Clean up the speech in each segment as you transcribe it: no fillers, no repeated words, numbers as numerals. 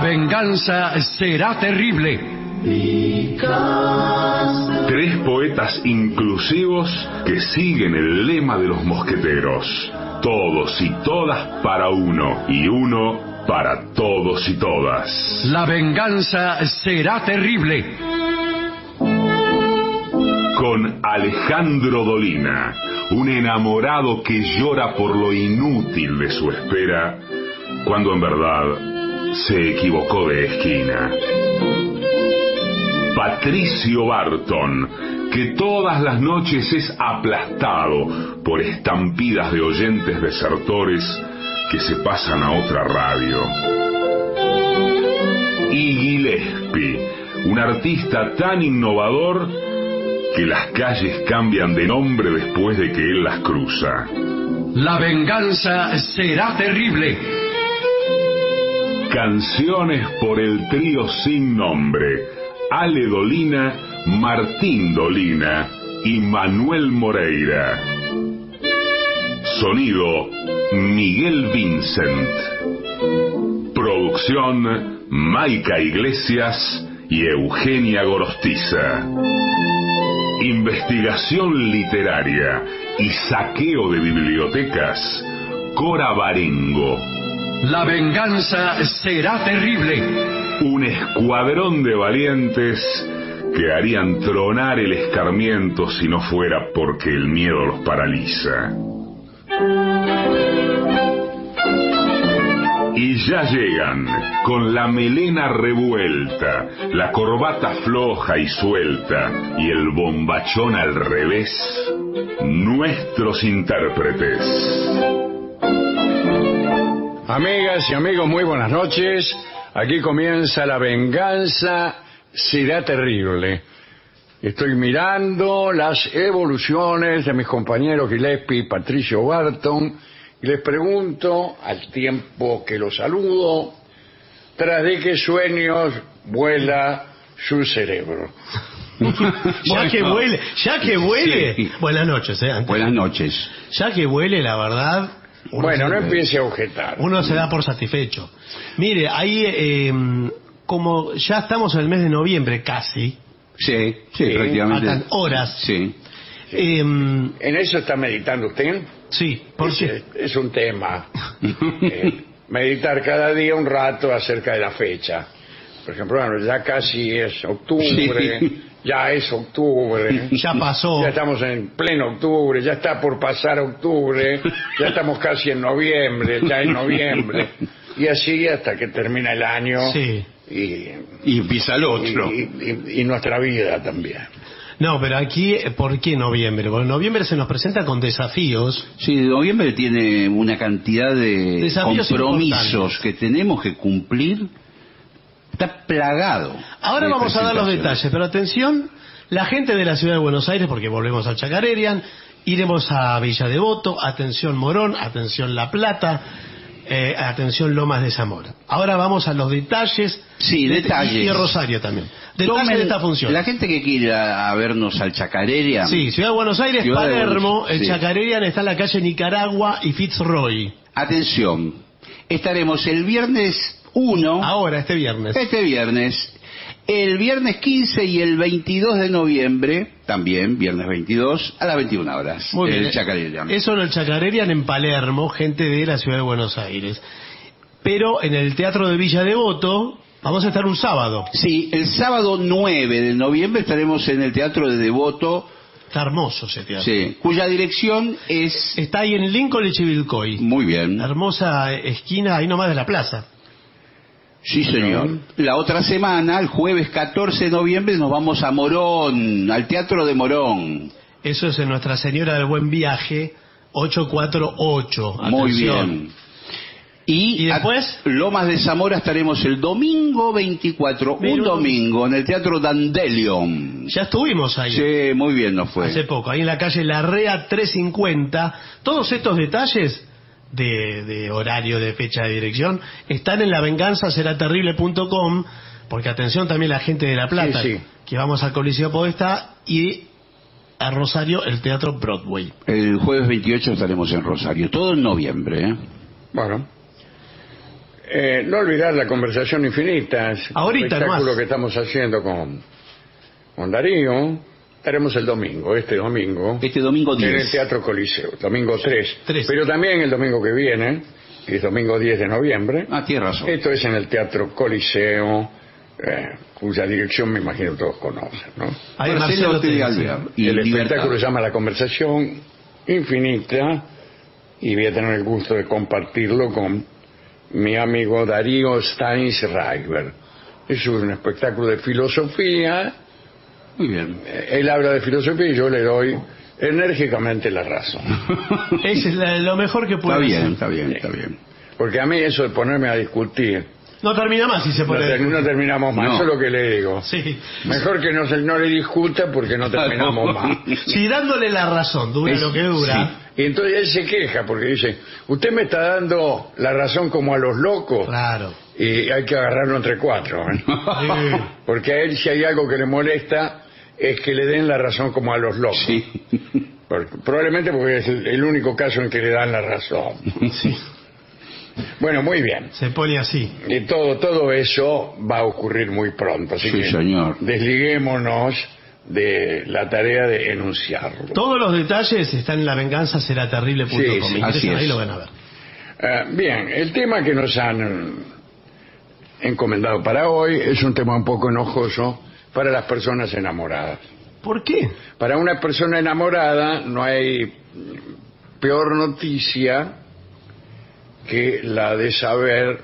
venganza será terrible. Tres poetas inclusivos que siguen el lema de los mosqueteros. Todos y todas para uno, y uno para todos y todas. La venganza será terrible. Con Alejandro Dolina, un enamorado que llora por lo inútil de su espera, cuando en verdad se equivocó de esquina. Patricio Barton, que todas las noches es aplastado por estampidas de oyentes desertores que se pasan a otra radio. Y Gillespie, un artista tan innovador que las calles cambian de nombre después de que él las cruza. La venganza será terrible. Canciones por el trío sin nombre: Ale Dolina, Martín Dolina y Manuel Moreira. Sonido: Miguel Vincent. Producción: Maica Iglesias y Eugenia Gorostiza. Investigación literaria y saqueo de bibliotecas: Cora Barengo. La venganza será terrible. Un escuadrón de valientes que harían tronar el escarmiento si no fuera porque el miedo los paraliza. Y ya llegan, con la melena revuelta, la corbata floja y suelta y el bombachón al revés, nuestros intérpretes. Amigas y amigos, muy buenas noches. Aquí comienza La venganza será terrible. Estoy mirando las evoluciones de mis compañeros Gillespie y Patricio Barton y les pregunto, al tiempo que los saludo, ¿tras de qué sueños vuela su cerebro? Ya que vuele. Sí. Buenas noches, antes. Buenas noches. Ya que vuele, la verdad. Bueno, no empiece a objetar. Uno se da por satisfecho. Mire, ahí, como ya estamos en el mes de noviembre casi. Sí, prácticamente. Faltan horas. Sí. ¿En eso está meditando usted? Sí, ¿por qué? Es un tema. Meditar cada día un rato acerca de la fecha. Por ejemplo, bueno, ya casi es octubre, Sí. ya es octubre. Ya pasó. Ya estamos en pleno octubre, ya está por pasar octubre, ya estamos casi en noviembre, ya es noviembre. Y así hasta que termina el año. Sí. Y empieza el otro. Y nuestra vida también. No, pero aquí, ¿por qué noviembre? Porque noviembre se nos presenta con desafíos. Sí, noviembre tiene una cantidad de Desafíos compromisos importantes que tenemos que cumplir. Está plagado. Ahora de vamos a dar los presentaciones. detalles, pero atención, la gente de la ciudad de Buenos Aires, porque volvemos al Chacarerian, iremos a Villa Devoto, atención Morón, atención La Plata, atención Lomas de Zamora. Ahora vamos a los detalles. Sí, detalles. Y Rosario también. Detalles Tomen de esta función. La gente que quiere a vernos al Chacarerian. Sí, Ciudad de Buenos Aires, Ciudad de Palermo, Buenos- el sí. Chacarerian está en la calle Nicaragua y Fitzroy. Atención, estaremos el viernes 1. Ahora, este viernes. Este viernes. El viernes 15 y el 22 de noviembre, también, viernes 22, a las 21 horas. Muy bien. El Chacarerian. Eso en el Chacarerian en Palermo, gente de la ciudad de Buenos Aires. Pero en el Teatro de Villa Devoto vamos a estar un sábado. Sí, el sábado 9 de noviembre estaremos en el Teatro de Devoto, Está hermoso ese teatro. sí, cuya dirección es... Está ahí en Lincoln y Chivilcoy. Muy bien. La hermosa esquina ahí nomás de la plaza. Sí, señor. La otra semana, el jueves 14 de noviembre, nos vamos a Morón, al Teatro de Morón. Eso es en Nuestra Señora del Buen Viaje, 848. Muy Atención. bien. Y después, Lomas de Zamora estaremos el domingo 24, Pero- un domingo, en el Teatro Dandelion. ya estuvimos ahí. Sí, muy bien nos fue. Hace poco, ahí en la calle Larrea 350. Todos estos detalles de horario, de fecha, de dirección, están en lavenganzaseraterrible.com, porque atención también la gente de La Plata, Sí, sí. que vamos al Coliseo Podestá, y a Rosario el Teatro Broadway. El jueves 28 estaremos en Rosario, todo en noviembre, ¿eh? Bueno, No olvidar la conversación infinita. Es un Ahorita espectáculo nomás. que estamos haciendo con Darío. Estaremos el domingo, este domingo. Este domingo En el 10. Teatro Coliseo, domingo 3. 3. Pero también el domingo que viene, que es domingo 10 de noviembre. Ah, tienes razón. Esto es en el Teatro Coliseo, cuya dirección me imagino todos conocen, ¿no? Ahí Marcelo Marcelo T. te Alvear. dice. Y El Libertad. espectáculo se llama La Conversación Infinita y voy a tener el gusto de compartirlo con mi amigo Darío Steinsreiber. Es un espectáculo de filosofía. Muy bien. Él habla de filosofía y yo le doy enérgicamente la razón. Ese es lo mejor que Está puede bien, hacer. está bien, está bien. Porque a mí eso de ponerme a discutir, No termina más si se no, pone... no terminamos más. No. Eso es lo que le digo. Sí. Mejor que no le discuta porque no terminamos más. Si dándole la razón dura Es- lo que dura... Y entonces él se queja porque dice, usted me está dando la razón como a los locos Claro. y hay que agarrarlo entre cuatro. ¿eh? Sí. Porque a él si hay algo que le molesta es que le den la razón como a los locos. Sí. Probablemente porque es el único caso en que le dan la razón. Sí. Bueno, muy bien. Se pone así. Y todo eso va a ocurrir muy pronto. Así Sí, que señor. desliguémonos de la tarea de enunciarlo. Todos los detalles están en lavenganzaseraterrible.com. Sí, sí, así es. Ahí lo van a ver. Bien, el tema que nos han encomendado para hoy es un tema un poco enojoso para las personas enamoradas. ¿Por qué? Para una persona enamorada no hay peor noticia que la de saber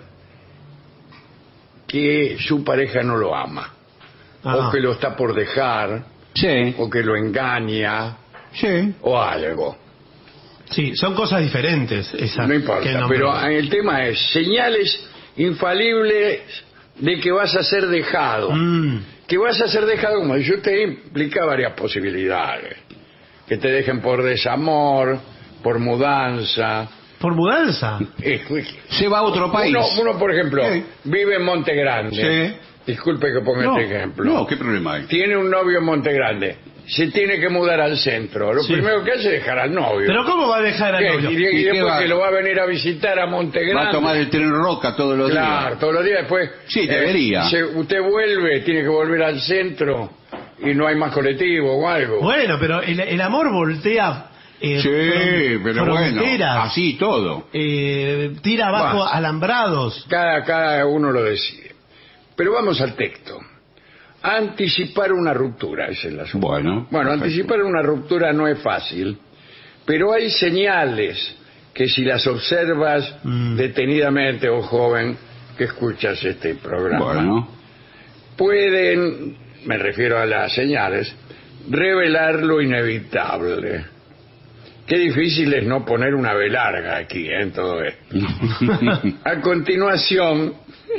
que su pareja no lo ama, Ah. o que lo está por dejar, Sí, o que lo engaña, sí. o algo. Sí, son cosas diferentes. Esas No que importa, nombró. pero el tema es señales infalibles de que vas a ser dejado. Que vas a ser dejado, como dice usted, implica varias posibilidades. Que te dejen por desamor, por mudanza. ¿Por mudanza? Se va a otro país. Uno, por ejemplo, Sí. vive en Monte Grande. Sí. Disculpe que ponga No, este ejemplo. no, ¿qué problema hay? Tiene un novio en Monte Grande. Se tiene que mudar al centro. Lo Sí. primero que hace es dejar al novio. ¿Pero cómo va a dejar al ¿Qué? novio? Y ¿Y qué después va? que lo va a venir a visitar a Monte Grande. Va a tomar el tren Roca todos los Claro, días. todos los días después. Sí, debería. Usted vuelve, tiene que volver al centro y no hay más colectivo o algo. Bueno, pero el amor voltea Sí, pero bueno, fronteras, así todo. tira abajo Bah. alambrados. Cada uno lo decide. Pero vamos al texto. Anticipar una ruptura, ese es el asunto. Bueno, Bueno, perfecto. anticipar una ruptura no es fácil, pero hay señales que si las observas detenidamente, oh joven, que escuchas este programa, Bueno, pueden, me refiero a las señales, revelar lo inevitable. Qué difícil es no poner una B larga aquí, en todo esto. A continuación,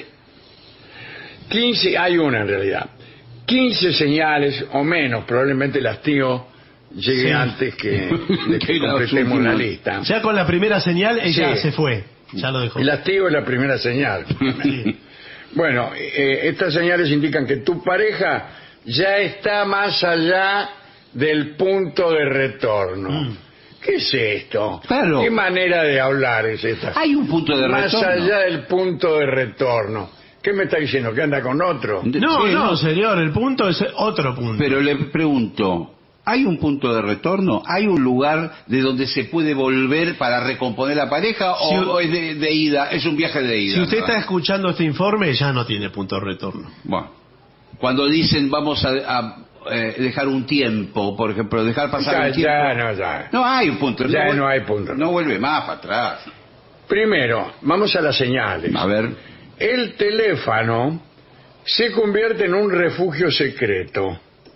15, hay una en realidad, 15 señales o menos, probablemente las tío llegue Sí. antes de que Que las completemos la últimas. lista. Ya con la primera señal ella Sí. se fue. Ya lo dejó. El activo es la primera señal. Sí. Bueno, estas señales indican que tu pareja ya está más allá del punto de retorno. ¿Qué es esto? Claro. ¿Qué manera de hablar es esta? hay un punto de Más retorno. allá del punto de retorno. ¿Qué me está diciendo? ¿Que anda con otro? No, Sí, no, señor, el punto es otro punto. Pero le pregunto, ¿hay un punto de retorno? ¿Hay un lugar de donde se puede volver para recomponer la pareja? Si- ¿O es de ida? ¿Es un viaje de ida? Si usted ¿no? está escuchando este informe, ya no tiene punto de retorno. Bueno, cuando dicen vamos a dejar un tiempo, por ejemplo, dejar pasar un tiempo. Ya. No hay un punto. Ya vuel- no hay punto. No vuelve más para atrás. Primero, vamos a las señales. A ver. El teléfono se convierte en un refugio secreto.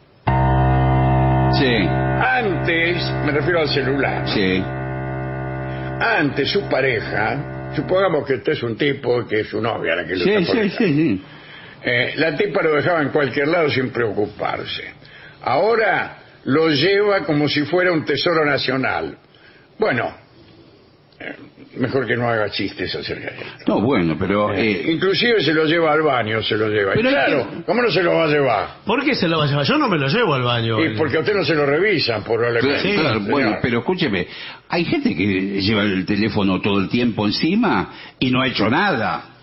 Sí, Antes, me refiero al celular, sí. antes su pareja, supongamos que usted es un tipo que es su novia la que lo Sí, está por sí, dejar. sí. La tipa lo dejaba en cualquier lado sin preocuparse. Ahora lo lleva como si fuera un tesoro nacional. Bueno, mejor que no haga chistes acerca de esto. No, bueno, pero... Inclusive se lo lleva al baño, se lo lleva. Y Pero hay claro, ¿cómo no se lo va a llevar? ¿Por qué se lo va a llevar? Yo no me lo llevo al baño. Y porque a usted no se lo revisan, probablemente. Sí, claro, señor. bueno, pero escúcheme, hay gente que lleva el teléfono todo el tiempo encima y no ha hecho nada.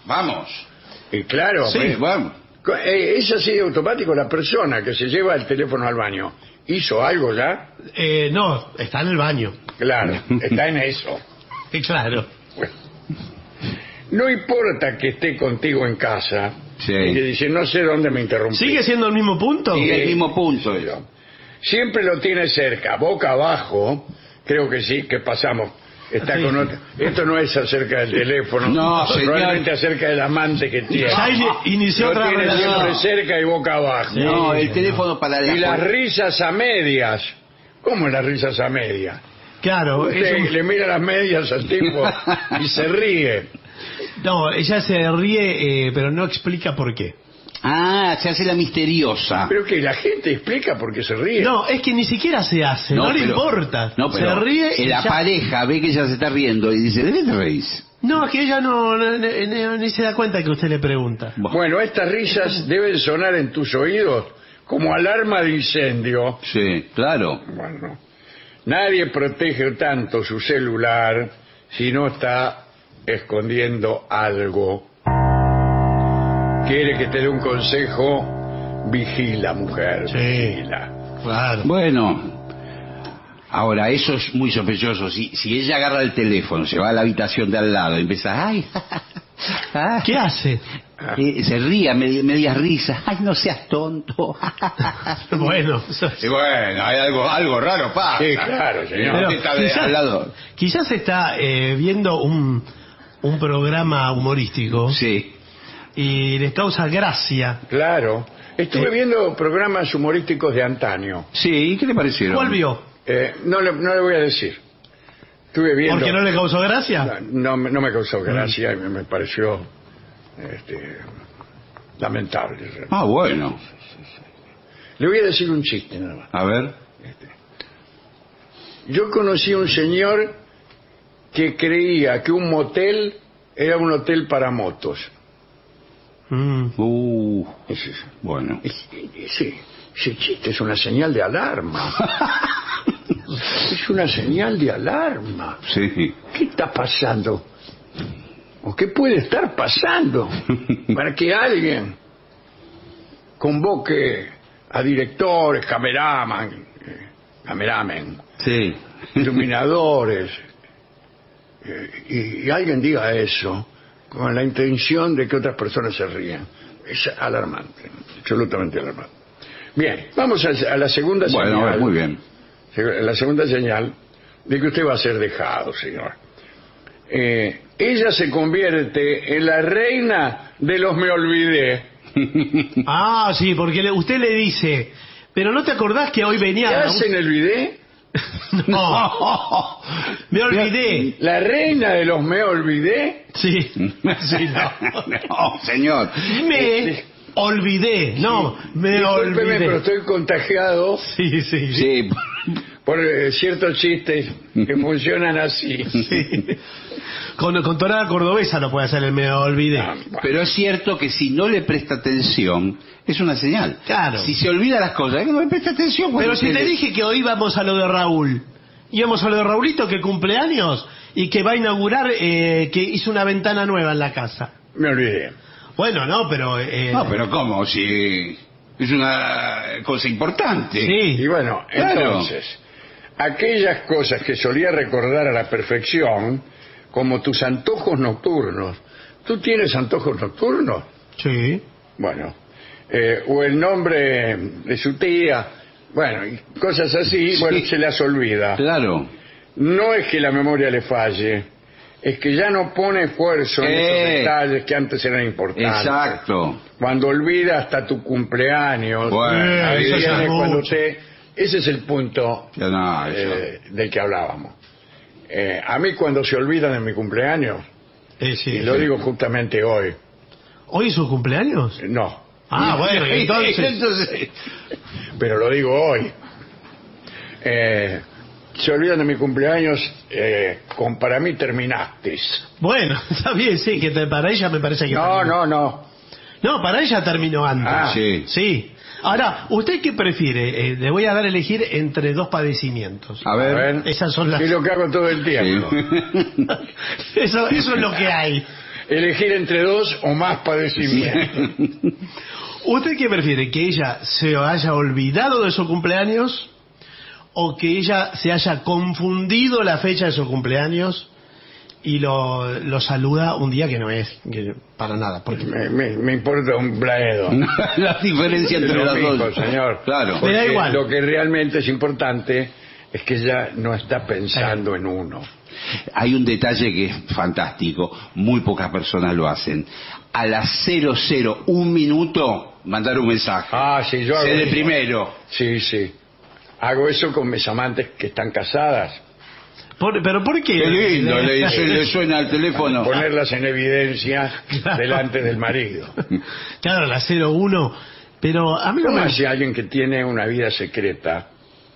Vamos. Y claro, Sí. Vamos. es así automático. La persona que se lleva el teléfono al baño, ¿hizo algo ya? No, está en el baño. Claro, está en eso. Claro. Bueno. No importa que esté contigo en casa, Sí. y que dice, no sé dónde me interrumpí. ¿Sigue siendo el mismo punto? Sigue el mismo punto. Siempre lo tiene cerca, boca abajo. Creo que sí, que pasamos. Está Sí. con otro. Esto no es acerca del teléfono, No, probablemente señor. acerca del amante que tiene. Ya inició Lo otra tiene relación. siempre cerca y boca abajo. No, el teléfono para Y las risas a medias. ¿Cómo las risas a medias? Claro, Usted eso- le mira las medias al tipo y se ríe. no, ella se ríe, pero no explica por qué. Ah, se hace la misteriosa. Pero que la gente explica por qué se ríe. No, es que ni siquiera se hace, no, le pero- importa. No, pero se ríe y la ya- pareja ve que ella se está riendo y dice, ¿de qué te reís? No, es que ella ni se da cuenta que usted le pregunta. Bueno, estas risas deben sonar en tus oídos como alarma de incendio. Sí, claro. Bueno, nadie protege tanto su celular si no está escondiendo algo. Quiere que te dé un consejo, vigila, mujer, Sí. vigila. Claro. Bueno, ahora eso es muy sospechoso. Si ella agarra el teléfono, se va a la habitación de al lado y empieza, ay, ¿Qué hace? se ría, medias risas, ay, no seas tonto. Bueno, Y bueno, hay algo raro pasa. Sí, claro, señor. Pero Usted está de quizás- al lado. quizás está viendo un programa humorístico Sí. y les causa gracia. Claro. Estuve viendo programas humorísticos de antaño. Sí, ¿qué le parecieron? ¿Cuál vio? No le voy a decir. Estuve viendo... ¿Porque no le causó gracia? No me causó gracia y me pareció lamentable. realmente. Ah, bueno. Le voy a decir un chiste nada más. A ver. Yo conocí a un señor que creía que un motel era un hotel para motos. Mm. Bueno. Ese chiste es una señal de alarma. Es una señal de alarma. Sí. ¿Qué está pasando? ¿O qué puede estar pasando para que alguien convoque a directores, cameraman, Sí. iluminadores, y alguien diga eso con la intención de que otras personas se rían? Es alarmante, absolutamente alarmante. Bien, vamos a la segunda Bueno, a señal. ver, muy bien. La segunda señal de que usted va a ser dejado, señor. Ella se convierte en la reina de los me olvidé. Ah, sí, porque usted le dice, pero ¿no te acordás que hoy ¿Qué venía? hacen el olvidé? No, me olvidé. La reina de los me olvidé. Sí, sí, no. No, señor. Me olvidé, no, me Discúlpeme, pero olvidé. estoy contagiado Sí, sí, sí. Sí. por ciertos chistes que funcionan así. Con tonada cordobesa lo puede hacer el me olvidé. Ah, bueno. Pero es cierto que si no le presta atención, es una señal. Claro. Si se olvida las cosas, es que no le presta atención. Pero cuando si usted te le- dije que hoy íbamos a lo de Raúl, íbamos a lo de Raulito que cumple años y que va a inaugurar, que hizo una ventana nueva en la casa. Me olvidé. Bueno, no, pero... No, pero ¿cómo? Si es una cosa importante. Y Sí, bueno, Claro. entonces, aquellas cosas que solía recordar a la perfección, como tus antojos nocturnos. ¿Tú tienes antojos nocturnos? sí. Bueno, o el nombre de su tía, bueno, y cosas así, bueno, se las olvida. Claro. No es que la memoria le falle, es que ya no pone esfuerzo en esos detalles que antes eran importantes. Exacto. Cuando olvida hasta tu cumpleaños, Bueno, ahí eso ya viene es cuando mucho. ese es el punto Ya no, eso. del que hablábamos. A mí cuando se olvidan de mi cumpleaños, Sí, y lo digo justamente hoy, ¿Hoy es su cumpleaños? no, Ah, bueno, y entonces... pero lo digo hoy. Se olvidan de mi cumpleaños, para mí terminaste. Bueno, está bien, sí, que para ella me parece que... No, terminó. no. No, para ella terminó antes. Ah, sí. Sí. Ahora, ¿usted qué prefiere? Le voy a dar a elegir entre dos padecimientos. A ver. Esas son las... Es lo que hago todo el tiempo. Sí. Eso es lo que hay. elegir entre dos o más padecimientos. ¿Usted qué prefiere? ¿Que ella se haya olvidado de su cumpleaños o que ella se haya confundido la fecha de su cumpleaños y lo saluda un día que no es para nada? Porque Me importa un bledo. La diferencia entre Lo las mismo, dos. señor. Claro. Me da Porque igual. lo que realmente es importante es que ella no está pensando en uno. Hay un detalle que es fantástico, muy pocas personas lo hacen. A las 00:01 minuto mandar un mensaje. Sí, yo hago Sé de eso. primero. Sí. Hago eso con mis amantes que están casadas. ¿Pero por qué? Qué lindo, le suena al teléfono. Ponerlas en evidencia delante del marido. Claro, la 01. Pero a mí no ¿Cómo me... hace alguien que tiene una vida secreta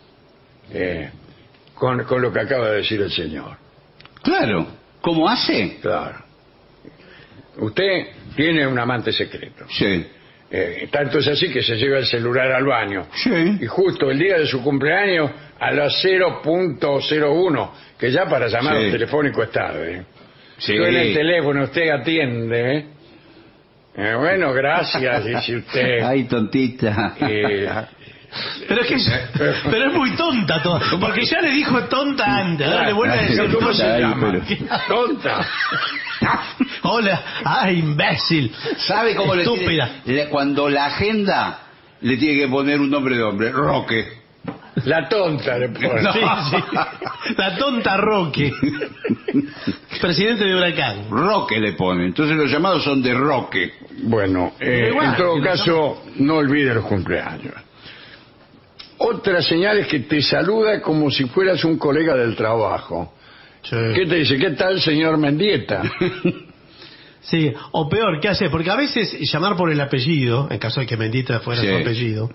con lo que acaba de decir el señor? Claro. ¿Cómo hace? Claro. Usted tiene un amante secreto. Sí. Tanto es así que se lleva el celular al baño. Sí. Y justo el día de su cumpleaños, a las 0.01, que ya para llamar Sí. telefónico es tarde. Sí. Suena el teléfono, usted atiende. Bueno, gracias, dice usted. Ay, tontita. Pero es muy tonta toda, porque ya le dijo tonta antes, ahora le vuelve a decir ¿Cómo se tonta. llama? Tonta. Hola, imbécil. ¿Sabe cómo Estúpida. cuando la agenda le tiene que poner un nombre de hombre? Roque. La tonta le pone. No. Sí. La tonta Roque. Presidente de Huracán. Roque le pone. Entonces los llamados son de Roque. Bueno, igual, en todo si lo caso, no olvide los cumpleaños. Otra señal es que te saluda como si fueras un colega del trabajo. ¿Qué te dice? ¿Qué tal, señor Mendieta? Sí, o peor, ¿qué hace? Porque a veces llamar por el apellido, en caso de que Mendieta fuera Sí. su apellido,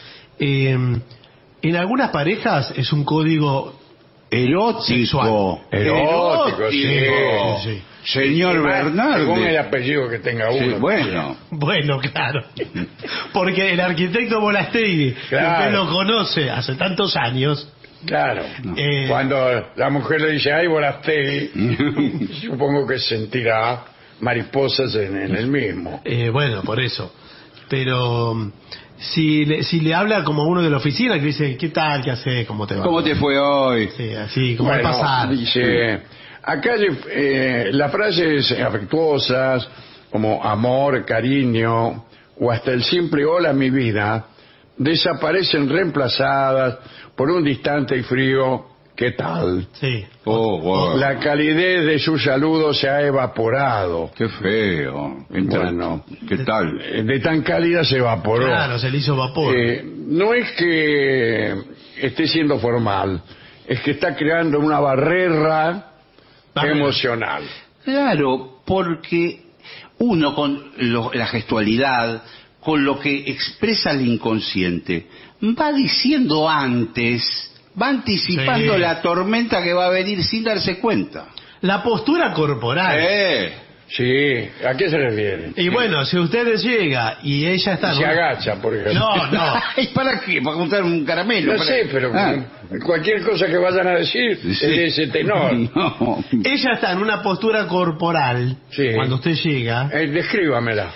en algunas parejas es un código Erótico. sexual. Erótico, sí. Sí. Señor Según el Bernardi. apellido que tenga Sí, uno. bueno. Bueno, claro. Porque el arquitecto Molastegui, que Claro. usted lo conoce hace tantos años, Claro. Cuando la mujer le dice, ay, Molastegui, supongo que sentirá mariposas en el mismo. bueno, por eso. Pero si le habla como uno de la oficina, que dice, ¿qué tal? ¿Qué haces? ¿Cómo te va? ¿Cómo te fue hoy? Sí, así, como al Bueno, pasar. dice, acá las frases afectuosas como amor, cariño o hasta el simple hola mi vida desaparecen reemplazadas por un distante y frío ¿qué tal? Sí. Oh, wow. La calidez de su saludo se ha evaporado. Qué feo. Bueno. ¿Qué tal? De tan cálida se evaporó. Claro, se le hizo vapor. No es que esté siendo formal, es que está creando una barrera emocional. Claro, porque uno con la gestualidad, con lo que expresa el inconsciente, va diciendo antes, va anticipando Sí. la tormenta que va a venir sin darse cuenta. La postura corporal. Sí, ¿a qué se refiere? Y bueno, si usted llega y ella está... Se agacha, por ejemplo. No. ¿Y para qué? ¿Para juntar un caramelo? No ¿Para- sé, pero Ah. cualquier cosa que vayan a decir Sí. es de ese tenor. No. Ella está en una postura corporal Sí. cuando usted llega. Descríbamela.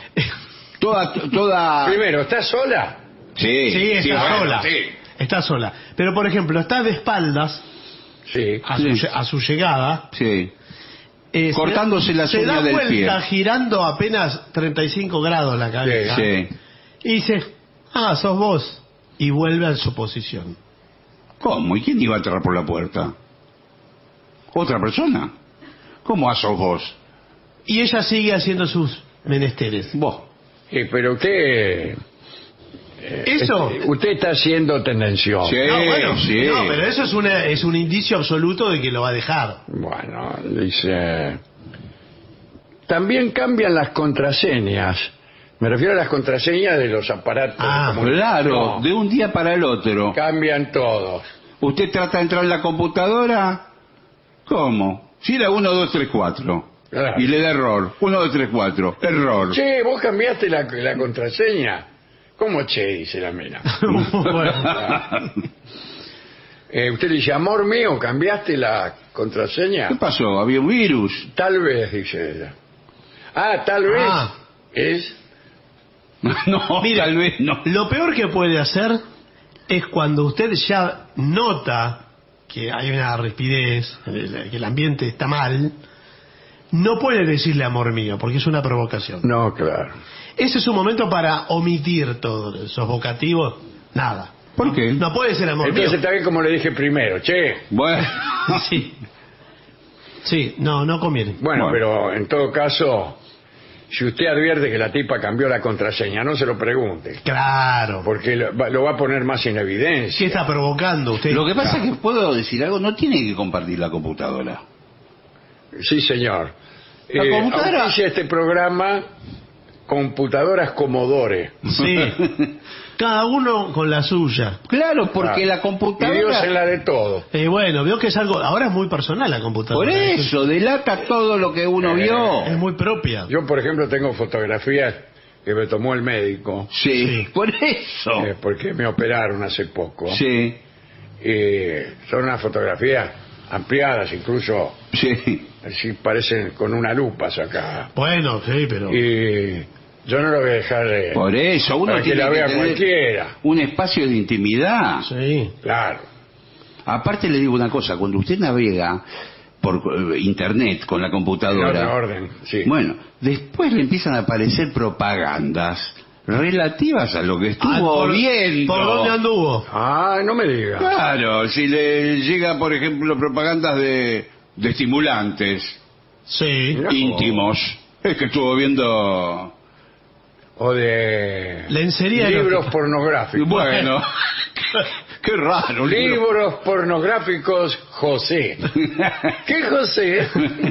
Toda... Primero, ¿estás sola? Sí, está bueno, sola. sí. Está sola. Pero, por ejemplo, está de espaldas Sí. a su llegada. Sí. Se Cortándose las se da uñas del vuelta pie. girando apenas 35 grados la cabeza. Sí. Y dice, sos vos. Y vuelve a su posición. ¿Cómo? ¿Y quién iba a entrar por la puerta? ¿Otra persona? ¿Cómo sos vos? Y ella sigue haciendo sus menesteres. Vos. Pero usted... Eso... Usted está haciendo tendencia. Sí, No, bueno, sí. no, pero eso es un indicio absoluto de que lo va a dejar. Bueno, dice... También cambian las contraseñas. Me refiero a las contraseñas de los aparatos. Ah, de comunicación. Claro, de un día para el otro. Cambian todos. ¿Usted trata de entrar en la computadora? ¿Cómo? Si era 1, 2, 3, 4. Claro. Y le da error. 1, 2, 3, 4. Error. Che, vos cambiaste la contraseña. ¿Cómo che? Dice la mina. Bueno, Usted le dice, amor mío, ¿cambiaste la contraseña? ¿Qué pasó? ¿Había un virus? Tal vez, dice ella. Tal vez Ah. es... No, Mira, tal vez no. Lo peor que puede hacer es cuando usted ya nota que hay una rispidez, que el ambiente está mal, no puede decirle amor mío, porque es una provocación. No, claro. Ese es un momento para omitir todos esos vocativos. Nada. ¿Por qué? No puede ser amor Entonces mío. está bien como le dije primero, che. Bueno. Sí. Sí, no conviene. Bueno, Bueno. pero en todo caso, si usted advierte que la tipa cambió la contraseña, no se lo pregunte, Claro. porque lo va a poner más en ¿Qué evidencia. está provocando usted? Lo que pasa es que puedo decir algo, no tiene que compartir la computadora. Sí, señor. La computadora- Auspicia este programa computadoras Commodore. Sí. Cada uno con la suya. Claro, porque la Y Dios en computadora... la de todo. Bueno, veo que es algo... Ahora es muy personal la computadora. Por eso, delata todo lo que uno vio. Es muy propia. Yo, por ejemplo, tengo fotografías que me tomó el médico, Sí, Sí. por eso. porque me operaron hace poco. Sí, Son unas fotografías ampliadas, incluso sí. así parecen con una lupa sacadas. Bueno, sí, pero... Y yo no lo voy a dejar de... Por eso, uno para que tiene la que vea tener cualquiera. un espacio de intimidad. Sí. Claro. Aparte le digo una cosa, cuando usted navega por internet con la En computadora, otro orden, sí. bueno, después le empiezan a aparecer propagandas relativas a lo que estuvo ¿Por viendo. dónde anduvo? No me diga. Claro, si le llega, por ejemplo, propagandas de estimulantes Sí. Mirá. íntimos, es que estuvo viendo... O de Lencería libros erótica. pornográficos. Bueno, qué raro. un libro. Libros pornográficos José. ¿Qué José?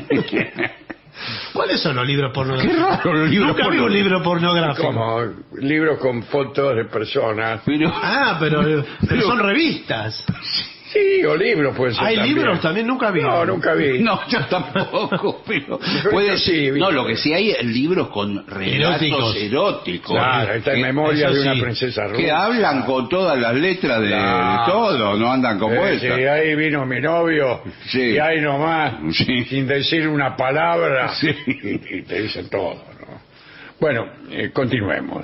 ¿Cuáles son los libros pornográficos? Qué raro los libros Nunca vi un pornográficos. libro pornográfico. Como libros con fotos de personas. Pero, Pero son revistas. Sí, o libros pueden ser ¿Hay también. libros también? Nunca vi. No, nunca vi. no, yo tampoco, pero Puede ser. no, lo que sí hay libros con relatos Eróticos. eróticos. Claro, está en memoria eso de una sí. princesa rusa. Que hablan con todas las letras de Claro. todo, no andan como Sí, esta. ahí vino mi novio, Sí. y ahí nomás, Sí. sin decir una palabra, Sí. y te dicen todo, ¿no? Bueno, continuemos.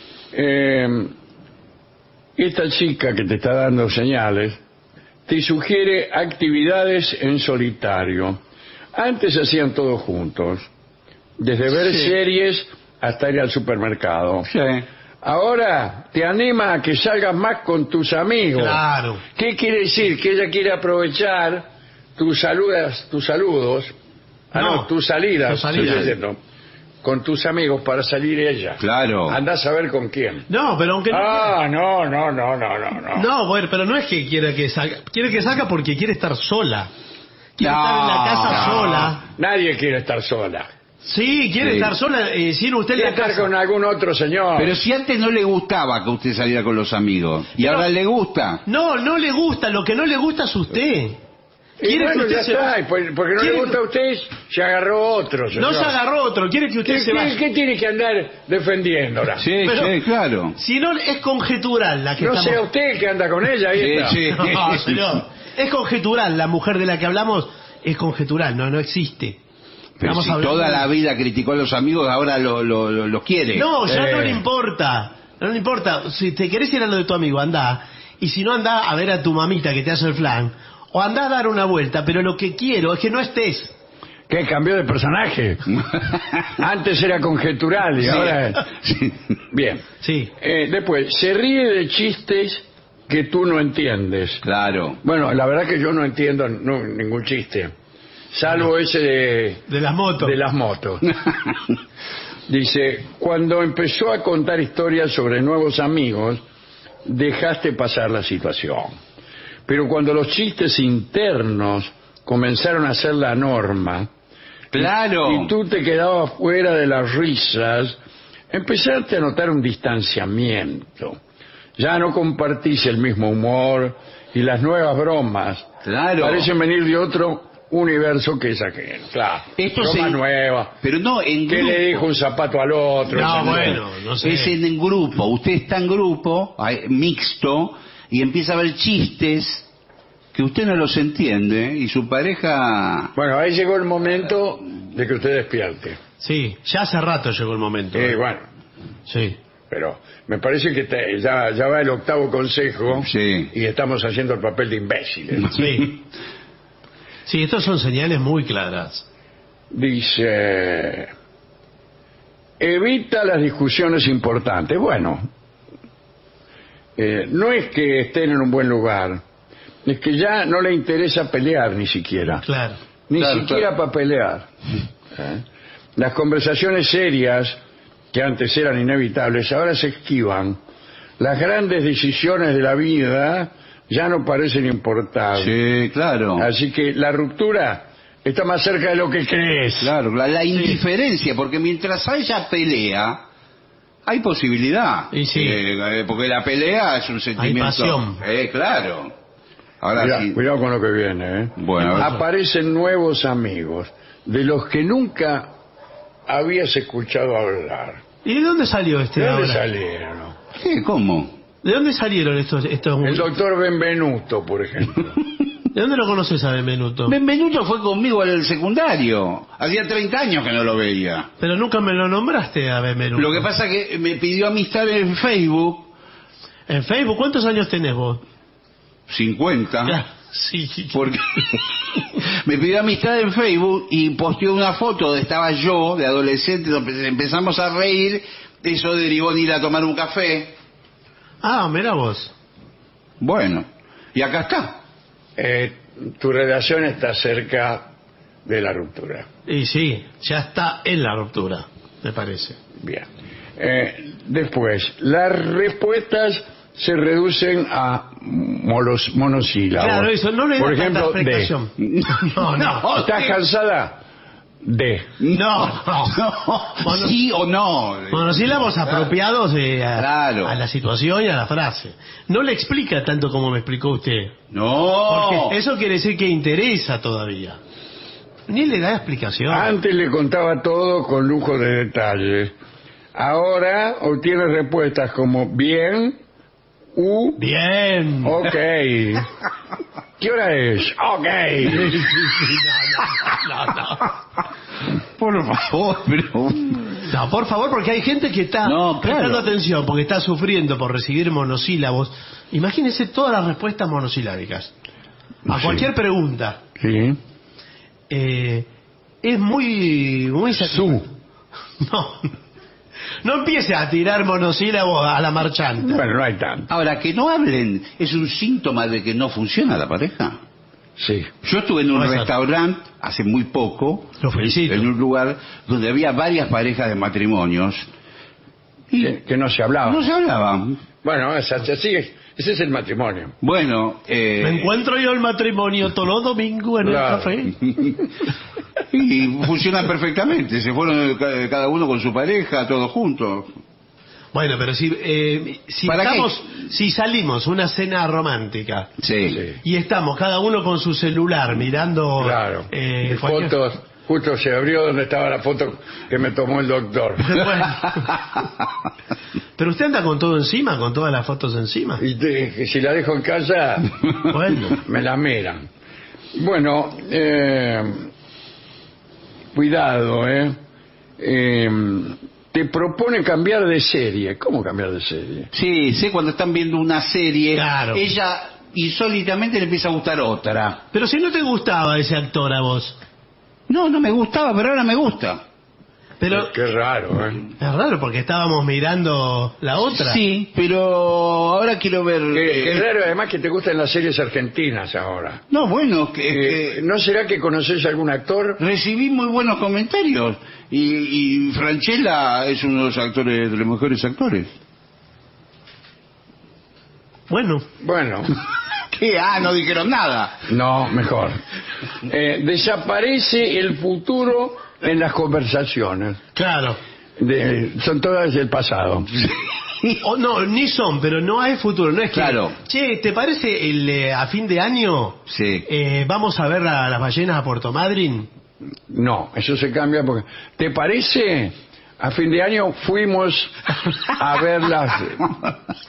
Esta chica que te está dando señales te sugiere actividades en solitario. Antes hacían todo juntos, desde ver Sí. series hasta ir al supermercado. Sí. Ahora te anima a que salgas más con tus amigos. Claro. ¿Qué quiere decir? Que ella quiere aprovechar tus saludos, tus salidas, Tus salidas. estoy diciendo, con tus amigos para salir ella. Claro. Andás a ver con quién. No, pero aunque no... No. No, bueno, pero no es que quiera que salga. Quiere que salga porque quiere estar sola. Quiere No. estar en la casa No, sola. Nadie quiere estar sola. Sí, quiere Sí. estar sola sin usted en Quiere la estar casa. con algún otro señor. Pero si antes no le gustaba que usted saliera con los amigos y Pero- ahora le gusta. No le gusta. Lo que no le gusta es usted. Y Quiere bueno, que usted ya se está, vaya. y porque no Quiere le gusta a usted, se agarró otro. No señor. se agarró otro. Quiere que usted ¿Qué, se vaya. qué tiene que andar defendiéndola? Sí, Pero- sí, claro. Si no, es conjetural la que No estamos... sea usted el que anda con ella. Ahí Sí, está. sí. No, señor. Es conjetural. La mujer de la que hablamos es conjetural. No existe. Pero Estamos si hablando toda de- la vida criticó a los amigos, ahora lo quiere. No, ya no Eh. le importa. No le importa. Si te querés ir a lo de tu amigo, anda. Y si no, anda a ver a tu mamita que te hace el flan. O anda a dar una vuelta. Pero lo que quiero es que no estés. ¿Qué cambió de personaje? Antes era conjetural y ahora... Sí. Bien. Sí. Después, se ríe de chistes que tú no entiendes. Claro. Bueno, la verdad que yo no entiendo ningún chiste. Salvo ese De las motos. de las motos. Dice, cuando empezó a contar historias sobre nuevos amigos, dejaste pasar la situación. Pero cuando los chistes internos comenzaron a ser la norma, Claro. y tú te quedabas fuera de las risas, empezaste a notar un distanciamiento. Ya no compartís el mismo humor y las nuevas bromas Claro. parecen venir de otro universo que es ajeno. Claro, Esto broma se- nueva. Pero no en ¿Qué grupo. le dijo un zapato al otro? No, Esa bueno, no sé. Es en grupo. Usted está en grupo, mixto, y empieza a ver chistes que usted no los entiende y su pareja... Bueno, ahí llegó el momento de que usted despierte. Sí, ya hace rato llegó el momento. Bueno, Sí. pero me parece que ya va el octavo consejo Sí. y estamos haciendo el papel de imbéciles. Sí. Sí, estos son señales muy claras. Dice, evita las discusiones importantes. Bueno, no es que estén en un buen lugar, es que ya no le interesa pelear ni siquiera. Claro. Ni Claro, siquiera claro. para pelear. Las conversaciones serias, que antes eran inevitables, ahora se esquivan. Las grandes decisiones de la vida ya no parecen importar. Sí, claro. Así que la ruptura está más cerca de lo que crees. Claro, la indiferencia, porque mientras haya pelea, hay posibilidad. Y sí. Porque la pelea es un sentimiento. pasión. Claro. Ahora sí. Cuidado con lo que viene. Bueno, a ver. Aparecen nuevos amigos de los que nunca habías escuchado hablar. ¿Y de dónde salió este ¿De dónde ahora? salieron? ¿Qué? ¿Cómo? ¿De dónde salieron estos? El doctor Benvenuto, por ejemplo. ¿De dónde lo conoces a Benvenuto? Benvenuto fue conmigo al secundario. Hacía 30 años que no lo veía. Pero nunca me lo nombraste a Benvenuto. Lo que pasa que me pidió amistad en Facebook. ¿En Facebook? ¿Cuántos años tenés vos? 50. Claro, sí. Porque me pidió amistad en Facebook y posteó una foto donde estaba yo de adolescente, donde empezamos a reír. Eso derivó en ir a tomar un café. Ah, mira vos. Bueno, y acá está. Tu relación está cerca de la ruptura. Y sí, ya está en la ruptura, me parece. Bien. Después, las respuestas se reducen a monosílabos. Claro, eso, no le da Por tanta ejemplo, explicación. No. ¿Estás cansada? No. Mono- ¿Sí o no? Monosílabos apropiados Claro. a la situación y a la frase. No le explica tanto como me explicó usted. No. Porque eso quiere decir que interesa todavía. Ni le da explicación. Antes le contaba todo con lujo de detalles. Ahora obtiene respuestas como bien, Bien. ok. ¿Qué hora es? Ok. Por favor, pero... No, por favor, porque hay gente que está No, claro. prestando atención, porque está sufriendo por recibir monosílabos. Imagínense todas las respuestas monosilábicas. A Sí. cualquier pregunta. Sí. Es muy No empiece a tirar monosílabos a la marchanta. Bueno, no hay tanto. Ahora, que no hablen es un síntoma de que no funciona la pareja. Sí. Yo estuve en un Puede ser. restaurante hace muy poco, Lo felicito. en un lugar donde había varias parejas de matrimonios y Que no se hablaba. no se hablaban. Bueno, ese es el matrimonio. Bueno, Me encuentro yo el matrimonio todos los domingos en Claro. el café. y funcionan perfectamente. Se fueron cada uno con su pareja, todos juntos. Bueno, pero si ¿Para si salimos una cena romántica Sí. Sí. y estamos cada uno con su celular mirando Claro. cualquier- Fotos. Justo se abrió donde estaba la foto que me tomó el doctor. Bueno. Pero usted anda con todo encima, con todas las fotos encima. Y que si la dejo en casa, Bueno, me la miran. Bueno, cuidado, te propone cambiar de serie. ¿Cómo cambiar de serie? Sí, sé cuando están viendo una serie, Claro. ella insólitamente le empieza a gustar otra. pero si no te gustaba ese actor a vos. No me gustaba, pero ahora me gusta. Pero Qué raro, es raro porque estábamos mirando la otra. Sí, pero ahora quiero ver... Qué raro además que te gustan las series argentinas ahora. No, bueno, que ¿No será que conoces algún actor? recibí muy buenos comentarios y Franchella es uno de los actores, de los mejores actores. Bueno, ¿Qué? No dijeron nada. No, mejor. Desaparece el futuro en las conversaciones. claro. Son todas del pasado. O no, ni son, pero no hay futuro. No es que, Claro. che, ¿te parece a fin de año Sí. vamos a ver a las ballenas a Puerto Madryn? No, eso se cambia porque... ¿Te parece? A fin de año fuimos a ver las...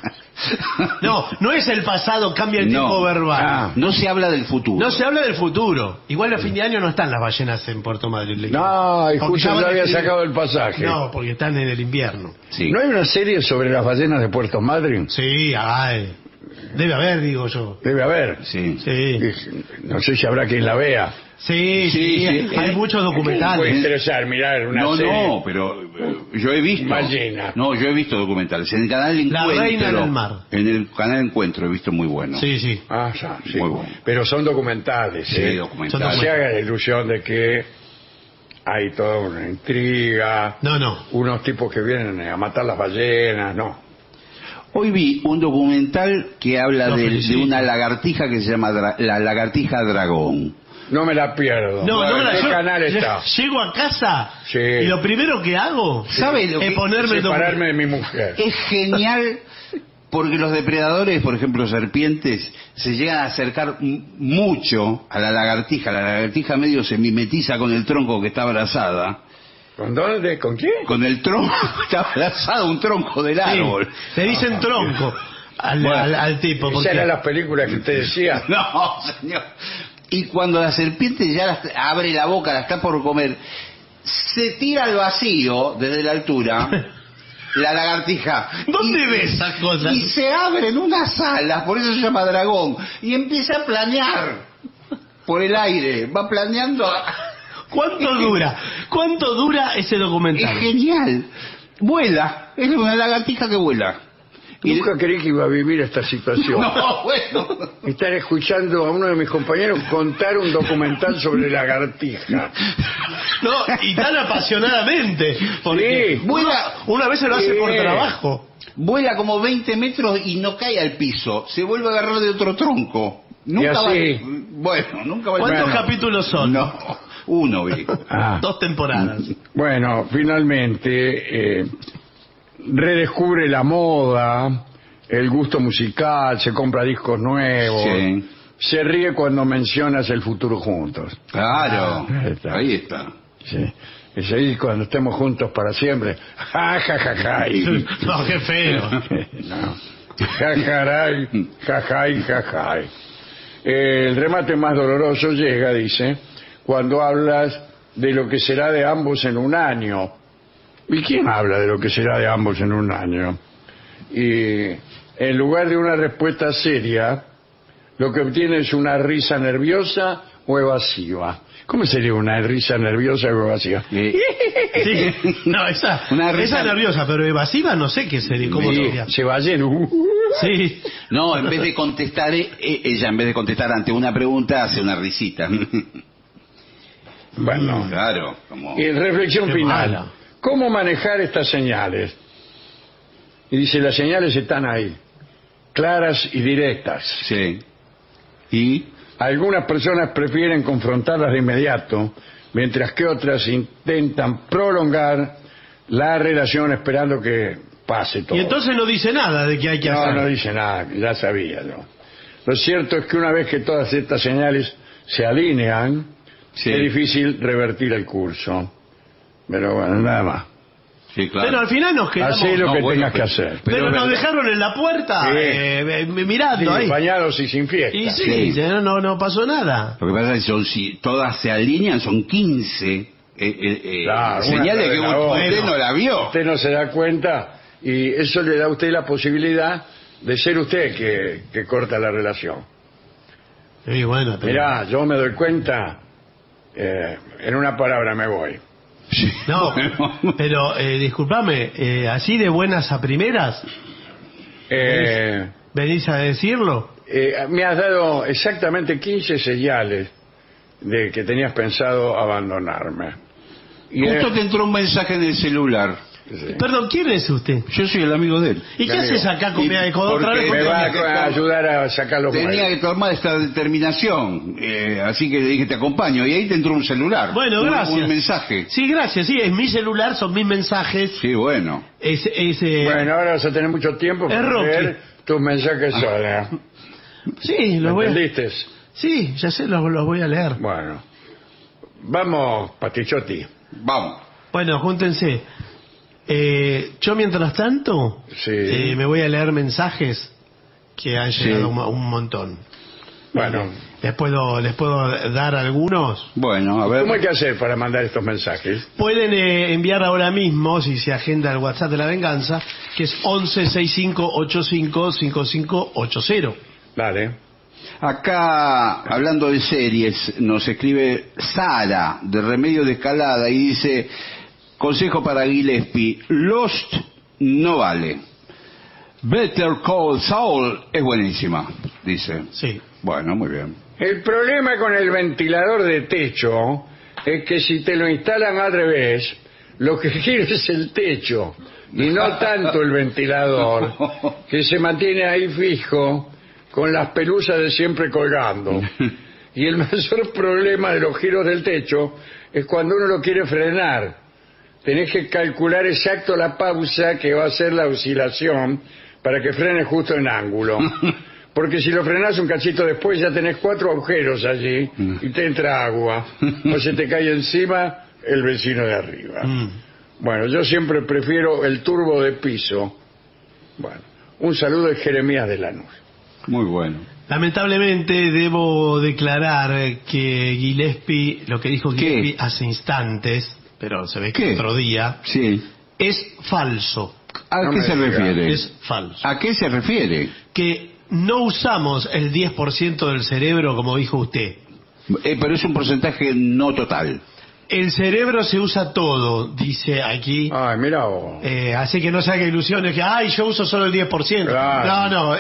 No es el pasado, cambia el tiempo verbal. No se habla del futuro. No se habla del futuro. Igual a fin de año no están las ballenas en Puerto Madryn. No, y Porque justo ya ya van a había escribir- sacado el pasaje. No, porque están en el invierno. Sí. ¿No hay una serie sobre las ballenas de Puerto Madryn? Sí, ay. Debe haber, digo yo. Debe haber. Sí. Sí. No sé si habrá quien la vea. Sí, Sí, sí. hay muchos Puede documentales. interesar mirar una No, serie. no, pero yo he visto. Ballena. No, yo he visto documentales. En el canal La Encuentro. reina del mar. En el canal Encuentro he visto muy bueno. Sí, sí. Ah, ya, sí. Muy bueno. Pero son documentales. Sí, ¿eh? documentales. No se haga la ilusión de que hay toda una intriga. No. Unos tipos que vienen a matar las ballenas, no. Hoy vi un documental que habla No, de felicito. una lagartija que se llama la lagartija dragón. No me la pierdo. No, ¿En qué yo canal está? llego a casa Sí. y lo primero que hago ¿Sabe lo es que- ponerme el Separarme de mi mujer. Es genial porque los depredadores, por ejemplo serpientes, se llegan a acercar mucho a la lagartija. La lagartija medio se mimetiza con el tronco que está abrazada. ¿Con dónde? ¿Con quién? Con el tronco, está abrazado un tronco del árbol. Sí, le dicen tronco al, Bueno, al tipo. Esas Porque... eran las películas que usted decía. No, señor. Y cuando la serpiente ya abre la boca, la está por comer, se tira al vacío desde la altura, la lagartija. ¿Dónde ves esas cosas? Y se abren unas alas, por eso se llama dragón, y empieza a planear por el aire, va planeando. ¿Cuánto dura ese Es documental? genial. Vuela, es una lagartija que vuela. Y- Nunca creí que iba a vivir esta situación. No, bueno. Estar escuchando a uno de mis compañeros contar un documental sobre lagartija. No, y tan apasionadamente. Porque Sí. una vez se lo hace Sí. por trabajo. Vuela como 20 metros y no cae al piso. Se vuelve a agarrar de otro tronco. Nunca Y así. nunca va ¿Cuántos bueno, capítulos son? No, uno vi. Ah. 2 temporadas. Bueno, finalmente redescubre la moda, el gusto musical, se compra discos nuevos, Sí. se ríe cuando mencionas el futuro juntos. Claro, Ahí está. ahí está. Sí. Es ahí cuando estemos juntos para siempre. Ja, ja, ja, ja. Y- No, qué feo. No. Jajaray, jajay, jajay. El remate más doloroso llega, dice, cuando hablas de lo que será de ambos en un año. ¿Y quién habla de lo que será de ambos en un año? Y en lugar de una respuesta seria, lo que obtiene es una risa nerviosa o evasiva. ¿Cómo sería una risa nerviosa o evasiva? Sí. No, esa, Una risa- esa nerviosa, pero evasiva no sé qué sería. ¿Cómo Sí, sería? se va lleno. Sí. No, en vez de contestar, ella en vez de contestar ante una pregunta, hace una risita. Bueno, Claro, como... y reflexión Qué final. mala. ¿Cómo manejar estas señales? Y dice, las señales están ahí, claras y directas. Sí. Y... Algunas personas prefieren confrontarlas de inmediato, mientras que otras intentan prolongar la relación esperando que pase todo. Y entonces no dice nada de que hay que No, hacer. no dice nada, ya sabía yo. Lo cierto es que una vez que todas estas señales se alinean, Sí. es difícil revertir el curso. Pero bueno, nada más. Sí, claro. Pero al final nos quedamos... Hacé lo No, que bueno, tengas que pero- hacer. Pero es nos verdad. dejaron en la puerta Sí. mirando Sí, ahí. bañados y sin fiesta. Y sí, Sí. no pasó nada. Lo que pasa es que son, si todas se alinean, son 15 Claro, una señales que tras la usted otra. no la vio. Usted no se da cuenta y eso le da a usted la posibilidad de ser usted que corta la relación. Y bueno, pero... Mirá, yo me doy cuenta, en una palabra me voy. No, Bueno. pero discúlpame, así de buenas a primeras, ¿venís a decirlo? Me has dado exactamente 15 señales de que tenías pensado abandonarme. Y Justo te entró un mensaje en el celular. sí. Perdón, ¿quién es usted? Yo soy el amigo de él. ¿Y qué Mi haces amigo. acá con Y otra vez? porque me va tenía que a ayudar a sacar los Tenía muebles. que tomar esta determinación, así que le dije te acompaño y ahí te entró un celular. Bueno, gracias. Un mensaje. Sí, gracias, sí, es mi celular, son mis mensajes. Sí, bueno. Bueno, ahora vas a tener mucho tiempo Es para Rocky. leer tus mensajes sola. Sí, los voy a... ¿Entendiste? Sí, ya sé, los voy a leer. Bueno, vamos, Patichotti. Vamos. Bueno, júntense. Yo mientras tanto Sí. me voy a leer mensajes que han Sí. llegado un montón. Bueno, Les puedo dar algunos. Bueno, a ver. ¿cómo hay que hacer para mandar estos mensajes? Pueden enviar ahora mismo, si se agenda el WhatsApp de la venganza, que es 1165855580. Dale. Acá, hablando de series, nos escribe Sara, de Remedio de Escalada, y dice, consejo para Gillespie, Lost no vale. Better Call Saul es buenísima, dice. Sí. Bueno, muy bien. El problema con el ventilador de techo es que si te lo instalan al revés, lo que gira es el techo y no tanto el ventilador, que se mantiene ahí fijo con las pelusas de siempre colgando. Y el mayor problema de los giros del techo es cuando uno lo quiere frenar. Tenés que calcular exacto la pausa que va a hacer la oscilación para que frene justo en ángulo. Porque si lo frenás un cachito después ya tenés 4 agujeros allí y te entra agua. O se te cae encima el vecino de arriba. Bueno, yo siempre prefiero el turbo de piso. Bueno, un saludo de Jeremías de Lanús. Muy bueno. Lamentablemente debo declarar que Gillespie, lo que dijo ¿Qué? Gillespie hace instantes, pero se ve que ¿Qué? otro día, Sí. es falso. ¿A No qué me se diga. refiere? Es falso. ¿A qué se refiere? Que no usamos el 10% del cerebro, como dijo usted. Pero es un porcentaje no total. El cerebro se usa todo, dice aquí. Ay, mira vos. Así que no se haga ilusiones que, ay, yo uso solo el 10%. Claro. No,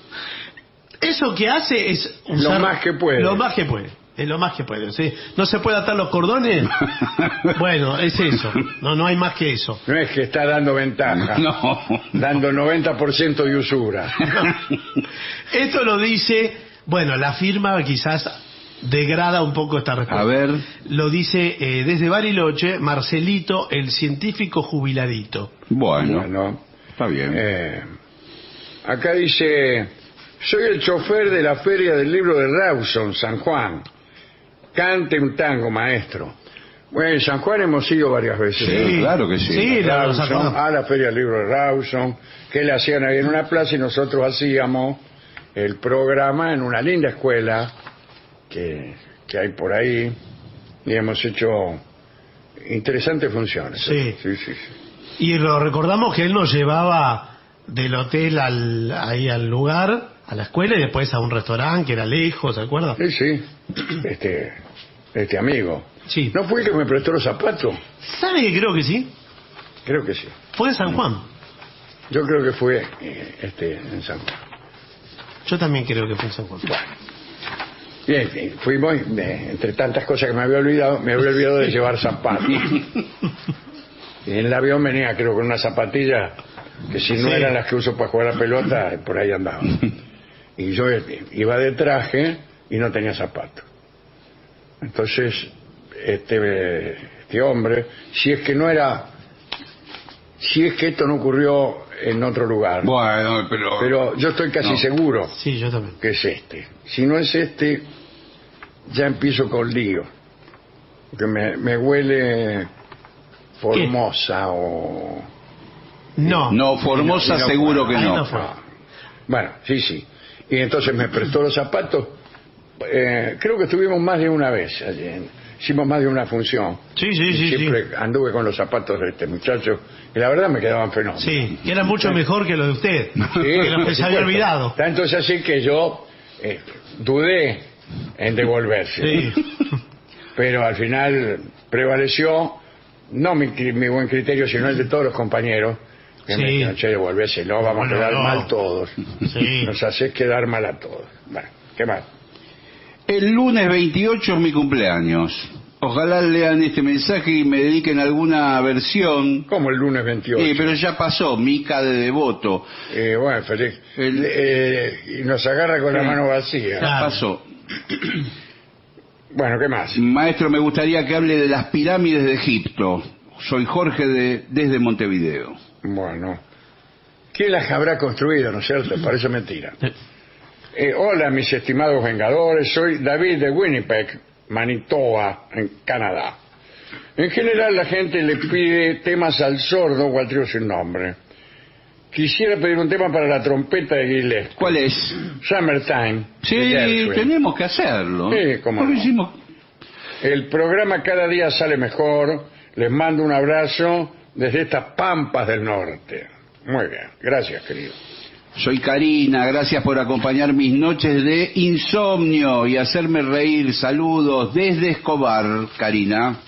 eso que hace es usar Lo más que puede. Lo más que puede. Es lo más que puede. ¿Sí? ¿No se puede atar los cordones? Bueno, es eso. No hay más que eso. No es que está dando ventaja, No. dando 90% de usura. Esto lo dice, bueno, la firma quizás degrada un poco esta respuesta. A ver. Lo dice desde Bariloche, Marcelito, el científico jubiladito. Bueno, Bueno, está bien. acá dice, soy el chofer de la feria del libro de Rawson, San Juan. Cante un tango, maestro. Bueno, en San Juan hemos ido varias veces. Sí, claro que sí. Sí, lo Rawson, sacamos. a la feria del libro de Rawson, que le hacían ahí en una plaza y nosotros hacíamos el programa en una linda escuela que hay por ahí y hemos hecho interesantes funciones. Sí. Sí. Y lo recordamos que él nos llevaba del hotel ahí al lugar, a la escuela, y después a un restaurante que era lejos, ¿se acuerda? Sí. Este amigo. Sí. ¿No fue el que me prestó los zapatos? ¿Sabe que creo que sí? Creo que sí. Fue en San Juan. Yo creo que fue en San Juan. Yo también creo que fue en San Juan. Bien, fuimos, entre tantas cosas que me había olvidado de llevar zapatos. Y en el avión venía, creo, con una zapatilla que si no Sí. eran las que uso para jugar a la pelota, por ahí andaba. Y yo iba de traje y no tenía zapatos. Entonces, este hombre, si es que esto no ocurrió en otro lugar, Bueno, pero yo estoy casi No. seguro Sí, yo también. que es este. Si no es este, ya empiezo con lío. Porque me huele Formosa o... No. No, Formosa Y no- seguro que ahí no. no fue. Bueno, sí. Y entonces me prestó los zapatos. Creo que estuvimos más de una vez allí. Hicimos más de una función. Sí. Y siempre anduve con los zapatos de este muchacho. Y la verdad me quedaban fenómenos. Sí, que era mucho mejor que lo de usted. Sí, que lo por que se había supuesto. olvidado. Tanto es así que yo dudé en devolverse. Sí. Pero al final prevaleció no mi buen criterio, sino el de todos los compañeros. Que Sí. me dijeron, che, devolvéselo, vamos Bueno, a quedar no. mal todos. Sí. Nos haces quedar mal a todos. Bueno, ¿qué más? El lunes 28 es mi cumpleaños. Ojalá lean este mensaje y me dediquen alguna versión. Como el lunes 28. Pero ya pasó, Mica de Devoto. Bueno, feliz. El- Y nos agarra con la Sí. mano vacía. Claro. Pasó. Bueno, ¿qué más? Maestro, me gustaría que hable de las pirámides de Egipto. Soy Jorge desde Montevideo. Bueno. ¿Quién las habrá construido, no es cierto? Parece mentira. Hola, mis estimados vengadores. Soy David de Winnipeg, Manitoba, en Canadá. En general la gente le pide temas al sordo o al trío sin nombre. Quisiera pedir un tema para la trompeta de Gillespie. ¿Cuál es? Summertime. Sí, de Gershwin. tenemos que hacerlo. Sí, cómo Lo no. hicimos. El programa cada día sale mejor. Les mando un abrazo desde estas pampas del norte. Muy bien, gracias, querido. Soy Karina, gracias por acompañar mis noches de insomnio y hacerme reír. Saludos desde Escobar, Karina.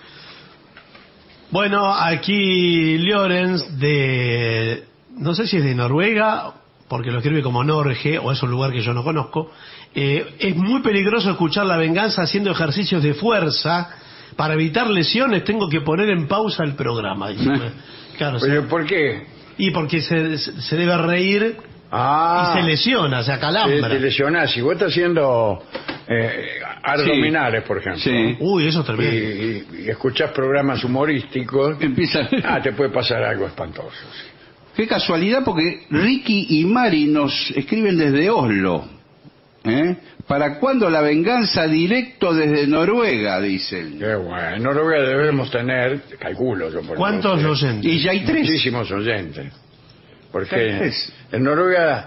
Bueno, aquí Llorens de... no sé si es de Noruega, porque lo escribe como Norge, o es un lugar que yo no conozco. Es muy peligroso escuchar La Venganza haciendo ejercicios de fuerza. Para evitar lesiones tengo que poner en pausa el programa. Claro, ¿Pero por qué? y porque se debe reír y se lesiona, se acalambra. Te lesionás. Si vos estás haciendo abdominales, por ejemplo, Sí. Uy, eso es tremendo. y escuchás programas humorísticos, Empieza. te puede pasar algo espantoso. Sí. Qué casualidad, porque Ricky y Mari nos escriben desde Oslo. ¿Para cuándo La Venganza directo desde Noruega? Dicen. Qué bueno. En Noruega debemos tener, calculo yo, por ¿Cuántos no sé, oyentes? Y ya hay 3. muchísimos oyentes. Porque Tres. en Noruega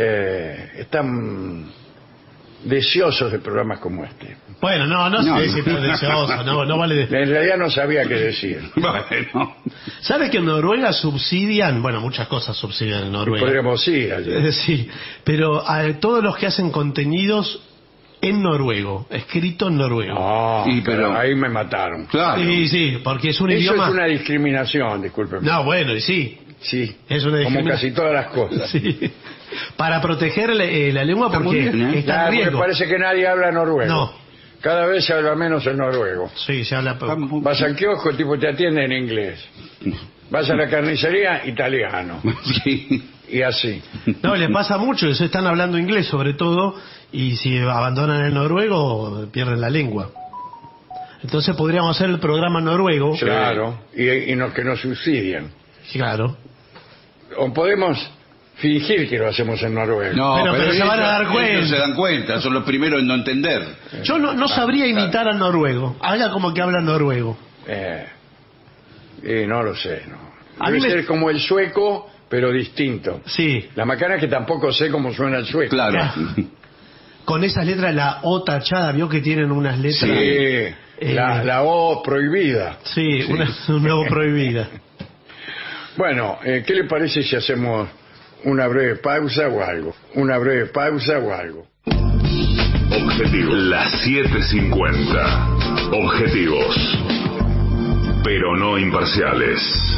están deseosos de programas como este. Bueno, no No, sé no. si es deseoso, no vale. En realidad no sabía qué decir. Bueno. ¿Sabe que en Noruega subsidian? Bueno, muchas cosas subsidian en Noruega. Podríamos ir allí. Sí, pero a todos los que hacen contenidos en noruego, escrito en noruego. No, Sí, pero- ahí me mataron. Claro. Sí, porque es un Eso idioma... es una discriminación, discúlpeme. No, bueno, y sí. Sí, Es una como discriminación. casi todas las cosas. Sí. Para proteger la lengua Está porque muy bien, ¿eh? está Ya, en porque riesgo. parece que nadie habla noruego. No. Cada vez se habla menos en noruego. Sí, se habla... Vas al kiosco, el tipo te atiende en inglés. Vas a la carnicería, italiano. Sí. Y así. No, les pasa mucho, eso están hablando inglés sobre todo, y si abandonan el noruego, pierden la lengua. Entonces podríamos hacer el programa noruego. Claro. Y que nos subsidian. Claro. O podemos fingir que lo hacemos en noruego. No, Pero se van a dar ellos cuenta. se dan cuenta, son los primeros en no entender. Yo no sabría imitar al noruego. Haga como que habla noruego. No lo sé, no. A Debe mí me- ser como el sueco, pero distinto. Sí, La macana es que tampoco sé cómo suena el sueco. Claro. con esas letras, la O tachada, vio que tienen unas letras. Sí, la O prohibida. Sí, una O prohibida. Bueno, ¿qué le parece si hacemos una breve pausa o algo? Una breve pausa o algo. Objetivos. Las 7:50. Objetivos. Pero no imparciales.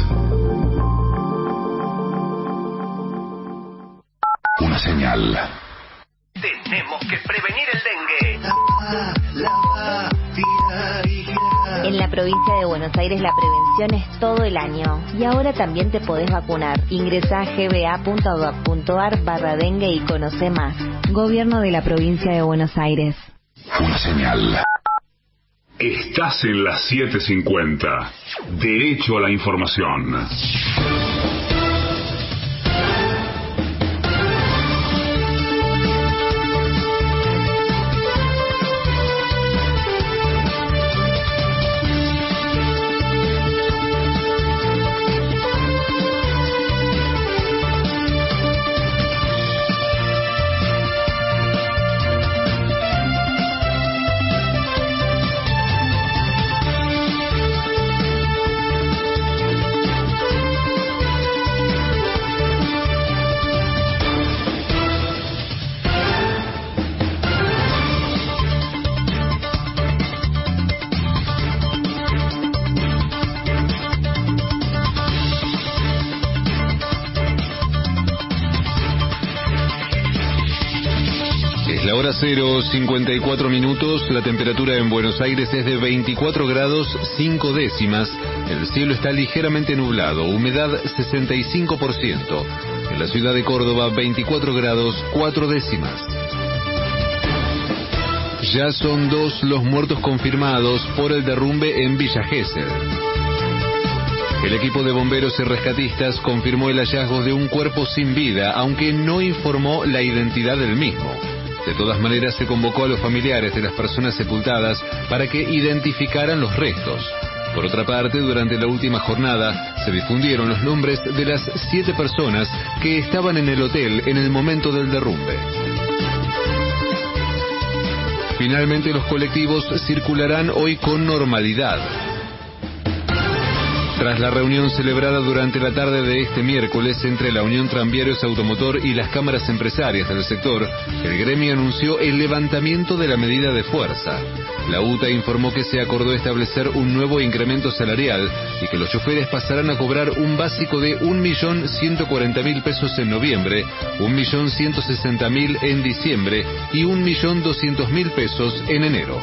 Una señal. Tenemos que prevenir el dengue. En la provincia de Buenos Aires la prevención es todo el año. Y ahora también te podés vacunar. Ingresá a gba.gov.ar/dengue y conoce más. Gobierno de la provincia de Buenos Aires. Una señal. Estás en las 7:50. Derecho a la información. Es la hora 0:54, la temperatura en Buenos Aires es de 24 grados 5 décimas, el cielo está ligeramente nublado, humedad 65%, en la ciudad de Córdoba 24 grados 4 décimas. Ya son 2 los muertos confirmados por el derrumbe en Villa Gesell. El equipo de bomberos y rescatistas confirmó el hallazgo de un cuerpo sin vida, aunque no informó la identidad del mismo. De todas maneras, se convocó a los familiares de las personas sepultadas para que identificaran los restos. Por otra parte, durante la última jornada se difundieron los nombres de las 7 personas que estaban en el hotel en el momento del derrumbe. Finalmente, los colectivos circularán hoy con normalidad. Tras la reunión celebrada durante la tarde de este miércoles entre la Unión Tranviarios Automotor y las cámaras empresarias del sector, el gremio anunció el levantamiento de la medida de fuerza. La UTA informó que se acordó establecer un nuevo incremento salarial y que los choferes pasarán a cobrar un básico de 1.140.000 pesos en noviembre, 1.160.000 en diciembre y 1.200.000 pesos en enero.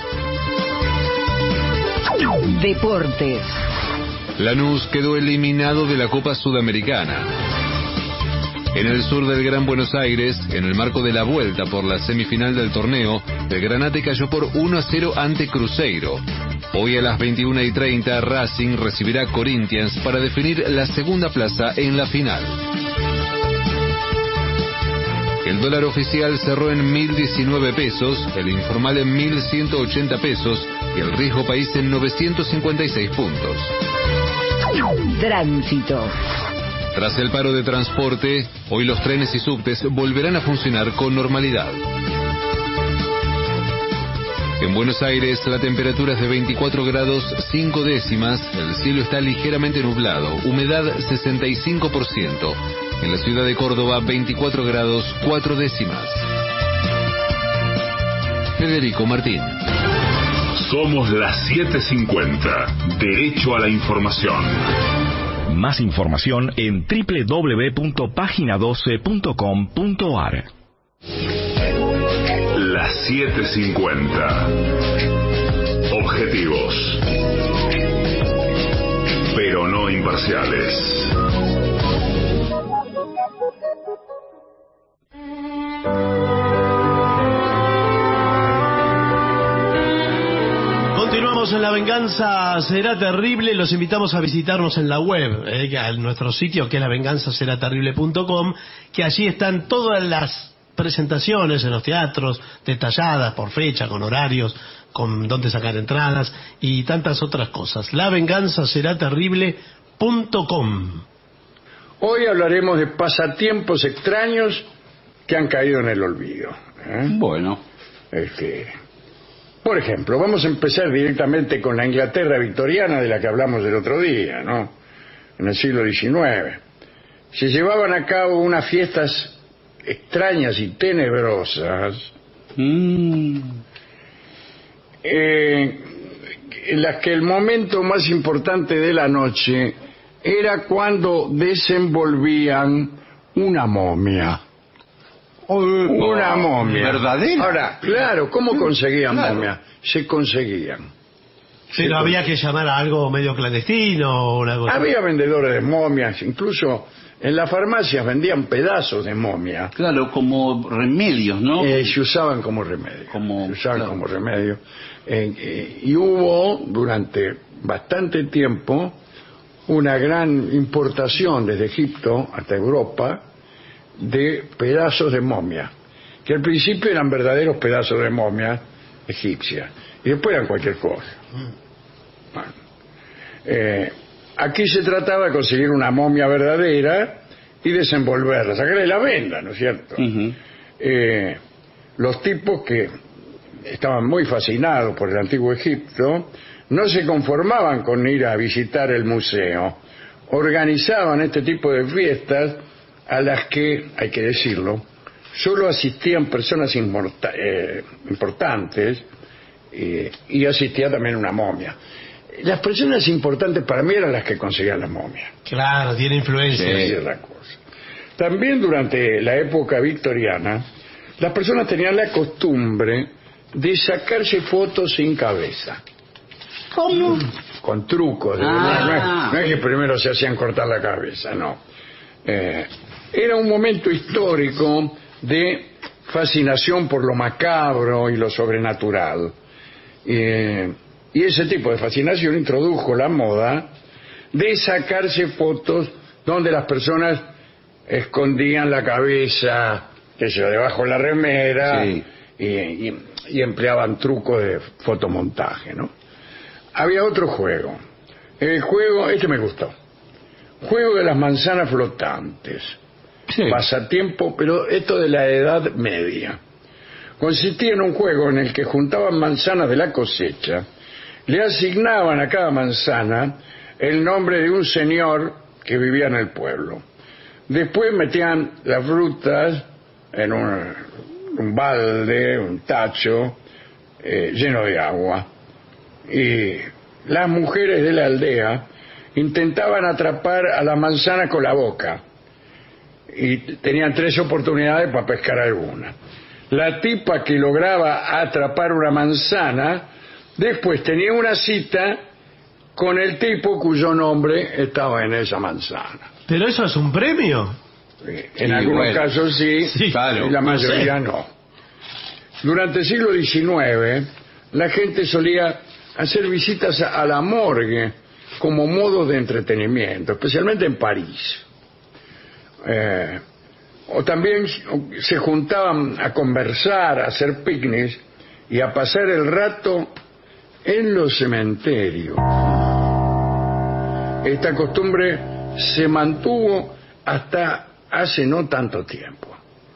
Deportes. Lanús quedó eliminado de la Copa Sudamericana. En el sur del Gran Buenos Aires, en el marco de la vuelta por la semifinal del torneo, el Granate cayó por 1-0 ante Cruzeiro. Hoy a las 21:30 Racing recibirá Corinthians para definir la segunda plaza en la final. El dólar oficial cerró en 1.019 pesos, el informal en 1.180 pesos y el riesgo país en 956 puntos. Tránsito. Tras el paro de transporte, hoy los trenes y subtes volverán a funcionar con normalidad. En Buenos Aires la temperatura es de 24 grados 5 décimas, el cielo está ligeramente nublado, humedad 65%. En la ciudad de Córdoba 24 grados 4 décimas. Federico Martín. Somos las 7:50. Derecho a la información. Más información en www.pagina12.com.ar. Las 7:50. Objetivos, pero no imparciales. Continuamos en La Venganza Será Terrible. Los invitamos a visitarnos en la web, a nuestro sitio que es lavenganzaseraterrible.com, que allí están todas las presentaciones en los teatros, detalladas por fecha, con horarios, con dónde sacar entradas y tantas otras cosas. lavenganzaseraterrible.com. Hoy hablaremos de pasatiempos extraños que han caído en el olvido. Bueno. Por ejemplo, vamos a empezar directamente con la Inglaterra victoriana de la que hablamos el otro día, ¿no? En el siglo XIX. Se llevaban a cabo unas fiestas extrañas y tenebrosas en las que el momento más importante de la noche era cuando desenvolvían una momia. Una momia. ¿Verdadera? Ahora, claro, ¿cómo conseguían momias? Se conseguían. Pero había que llamar a algo medio clandestino o una cosa. Había vendedores de momias, incluso en las farmacias vendían pedazos de momia. Claro, como remedios, ¿no? Se usaban como remedio. Como remedio. Y hubo, durante bastante tiempo, una gran importación desde Egipto hasta Europa de pedazos de momia, que al principio eran verdaderos pedazos de momia egipcia y después eran cualquier cosa. Bueno, aquí se trataba de conseguir una momia verdadera y desenvolverla, sacarle la venda, ¿no es cierto? Los tipos que estaban muy fascinados por el antiguo Egipto no se conformaban con ir a visitar el museo, organizaban este tipo de fiestas a las que, hay que decirlo, solo asistían personas importantes y asistía también una momia. Las personas importantes para mí eran las que conseguían la momia. Claro, tiene influencia. Sí, es la cosa. También durante la época victoriana, las personas tenían la costumbre de sacarse fotos sin cabeza. ¿Cómo? Con trucos. No es que primero se hacían cortar la cabeza, no. Era un momento histórico de fascinación por lo macabro y lo sobrenatural. Y ese tipo de fascinación introdujo la moda de sacarse fotos donde las personas escondían la cabeza, que se debajo de la remera, sí, y empleaban trucos de fotomontaje, ¿no? Había otro juego. El juego, este me gustó. Juego de las manzanas flotantes. Sí. Pasatiempo, pero esto de la Edad Media. Consistía en un juego en el que juntaban manzanas de la cosecha, le asignaban a cada manzana el nombre de un señor que vivía en el pueblo. Después metían las frutas en un balde, un tacho lleno de agua. Y las mujeres de la aldea intentaban atrapar a la manzana con la boca. Y tenían 3 oportunidades para pescar alguna. La tipa que lograba atrapar una manzana, después tenía una cita con el tipo cuyo nombre estaba en esa manzana. ¿Pero eso es un premio? En algunos casos sí, claro, y la mayoría no. Durante el siglo XIX, la gente solía hacer visitas a la morgue como modo de entretenimiento, especialmente en París. O también se juntaban a conversar, a hacer picnics y a pasar el rato en los cementerios. Esta costumbre se mantuvo hasta hace no tanto tiempo.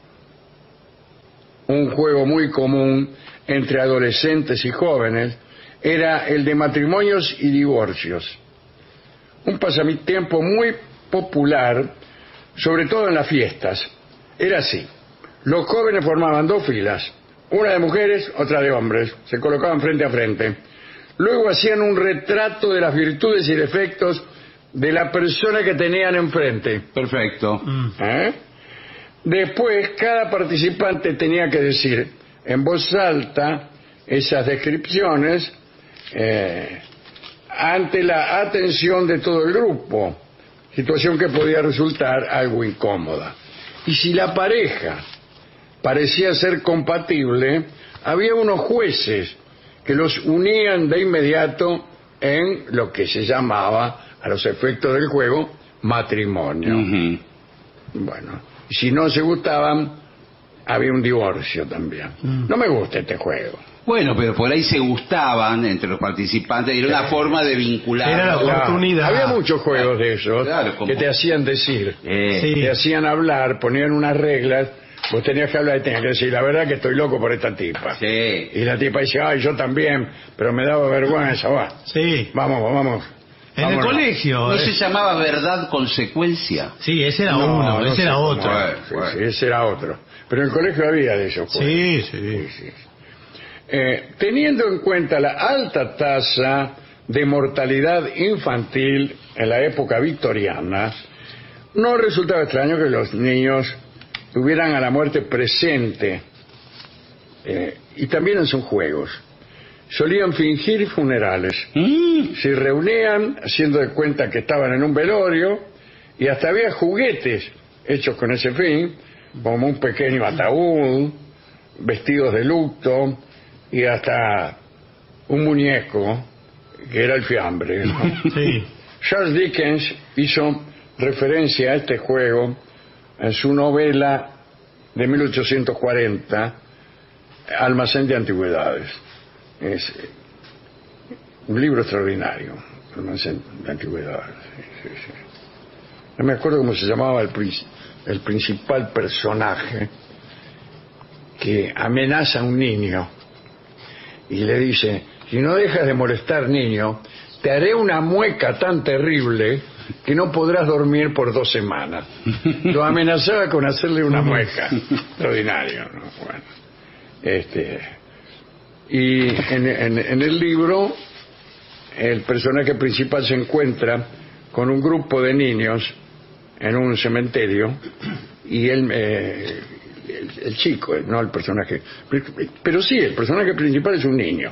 Un juego muy común entre adolescentes y jóvenes era el de matrimonios y divorcios. Un pasatiempo muy popular, sobre todo en las fiestas. Era así: los jóvenes formaban 2 filas, una de mujeres, otra de hombres, se colocaban frente a frente. Luego hacían un retrato de las virtudes y defectos de la persona que tenían enfrente. Perfecto. Después, cada participante tenía que decir en voz alta esas descripciones ante la atención de todo el grupo, situación que podía resultar algo incómoda. Y si la pareja parecía ser compatible, había unos jueces que los unían de inmediato en lo que se llamaba, a los efectos del juego, matrimonio. Bueno, si no se gustaban, había un divorcio también. No me gusta este juego. Bueno, pero por ahí se gustaban entre los participantes y era una forma de vincular. Era la oportunidad. Había muchos juegos de esos como... que te hacían decir, Sí. te hacían hablar, ponían unas reglas. Vos tenías que hablar y tenías que decir: la verdad que estoy loco por esta tipa. Sí. Y la tipa dice: ay, yo también, pero me daba vergüenza. Va. Sí. Vamos. En el Vámonos. colegio. ¿No se llamaba verdad consecuencia? Sí, ese era uno, ese era otro. Sí, ese era otro. Pero en el colegio había de esos juegos. Sí. Teniendo en cuenta la alta tasa de mortalidad infantil en la época victoriana, no resultaba extraño que los niños tuvieran a la muerte presente, y también en sus juegos. Solían fingir funerales. Se reunían haciendo de cuenta que estaban en un velorio, y hasta había juguetes hechos con ese fin, como un pequeño ataúd, vestidos de luto, y hasta un muñeco que era el fiambre, ¿no? Sí. Charles Dickens hizo referencia a este juego en su novela de 1840, Almacén de Antigüedades. Es un libro extraordinario, Almacén de Antigüedades. Sí. No me acuerdo cómo se llamaba el principal personaje que amenaza a un niño y le dice: si no dejas de molestar, niño, te haré una mueca tan terrible que no podrás dormir por 2 semanas. Lo amenazaba con hacerle una mueca. Extraordinario, ¿no? Bueno, y en el libro el personaje principal se encuentra con un grupo de niños en un cementerio, y él, el chico, no el personaje, pero sí, el personaje principal es un niño,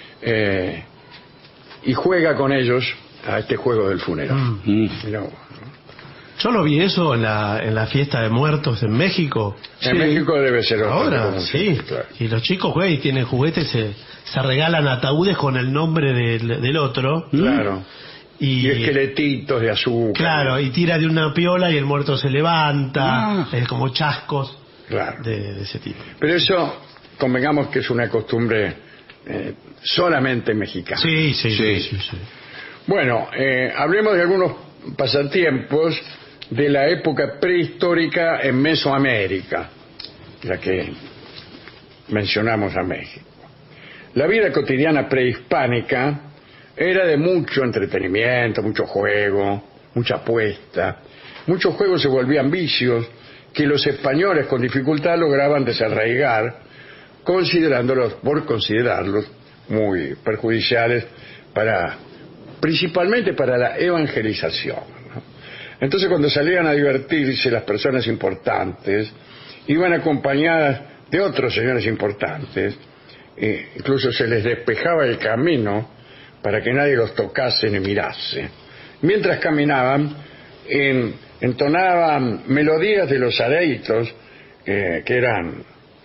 y juega con ellos a este juego del funeral. Mirá vos, ¿no? Yo lo vi eso en la fiesta de muertos en México. En México debe ser otro. Ahora, sí. Claro. Y los chicos juegan y tienen juguetes, se regalan ataúdes con el nombre del otro. Claro. Y esqueletitos de azúcar. Claro, y tira de una piola y el muerto se levanta. Es como chascos. Claro. De ese tipo. Pero eso, convengamos que es una costumbre solamente mexicana. Sí. Bueno, hablemos de algunos pasatiempos de la época prehistórica en Mesoamérica, ya que mencionamos a México. La vida cotidiana prehispánica era de mucho entretenimiento, mucho juego, mucha apuesta. Muchos juegos se volvían vicios que los españoles con dificultad lograban desarraigar, por considerarlos muy perjudiciales principalmente para la evangelización, ¿no? Entonces, cuando salían a divertirse las personas importantes, iban acompañadas de otros señores importantes, incluso se les despejaba el camino para que nadie los tocase ni mirase. Mientras caminaban, entonaban melodías de los areitos, que eran,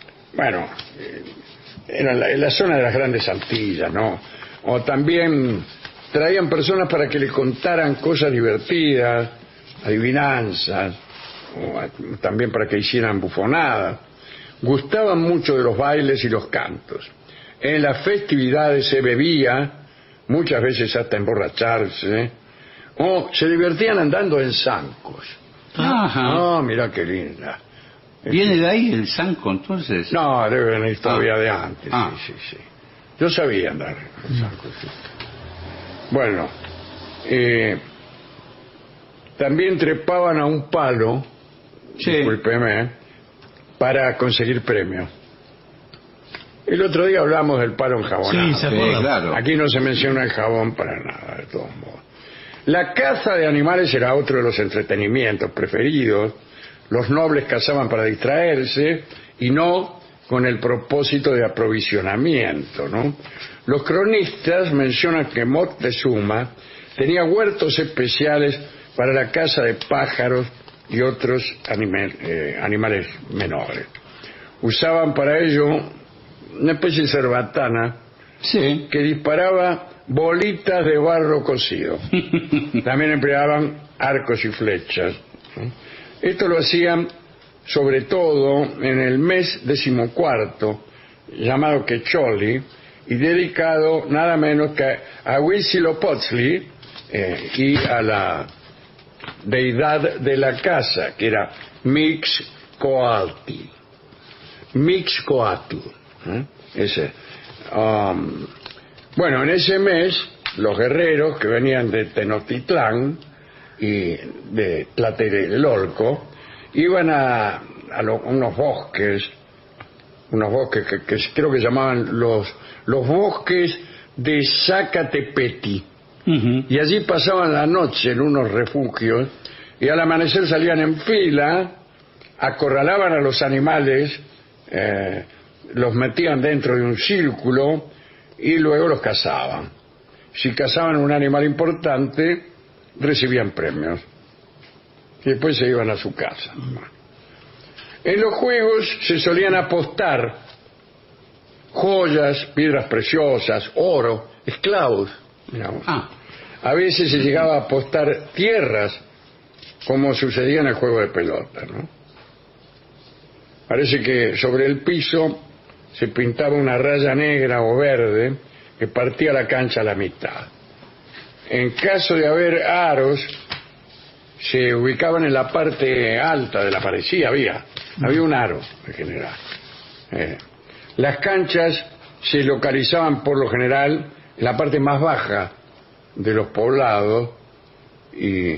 en la zona de las Grandes Antillas, ¿no? O también traían personas para que les contaran cosas divertidas, adivinanzas, o también para que hicieran bufonadas. Gustaban mucho de los bailes y los cantos. En las festividades se bebía, muchas veces hasta emborracharse, o se divertían andando en zancos. Ajá. Mira qué linda. ¿Viene de ahí el zanco, entonces? No, debe venir todavía de antes. Sí. Yo sabía andar en zancos. Sí. Bueno, también trepaban a un palo, discúlpeme, para conseguir premios. El otro día hablamos del palo enjabonado. Sí, se acuerda. Claro. Aquí no se menciona el jabón para nada, de todos modos. La caza de animales era otro de los entretenimientos preferidos. Los nobles cazaban para distraerse y no con el propósito de aprovisionamiento, ¿no? Los cronistas mencionan que Moctezuma tenía huertos especiales para la caza de pájaros y otros animales menores. Usaban para ello una especie de cerbatana que disparaba bolitas de barro cocido. También empleaban arcos y flechas. Esto lo hacían sobre todo en el mes 14, llamado Quecholi, y dedicado nada menos que a Huitzilopochtli y a la deidad de la casa, que era Mixcoatl. Bueno, en ese mes, los guerreros que venían de Tenochtitlán y de Tlatelolco iban a unos bosques que creo que llamaban los bosques de Zacatepeti. Y allí pasaban la noche en unos refugios y al amanecer salían en fila, acorralaban a los animales, los metían dentro de un círculo y luego los cazaban. Si cazaban un animal importante, recibían premios y después se iban a su casa. En los juegos se solían apostar joyas, piedras preciosas, oro, esclavos, digamos. A veces se llegaba a apostar tierras, como sucedía en el juego de pelota, ¿no? Parece que sobre el piso se pintaba una raya negra o verde que partía la cancha a la mitad. En caso de haber aros, se ubicaban en la parte alta de la pared. Sí, había un aro en general. Las canchas se localizaban por lo general en la parte más baja de los poblados y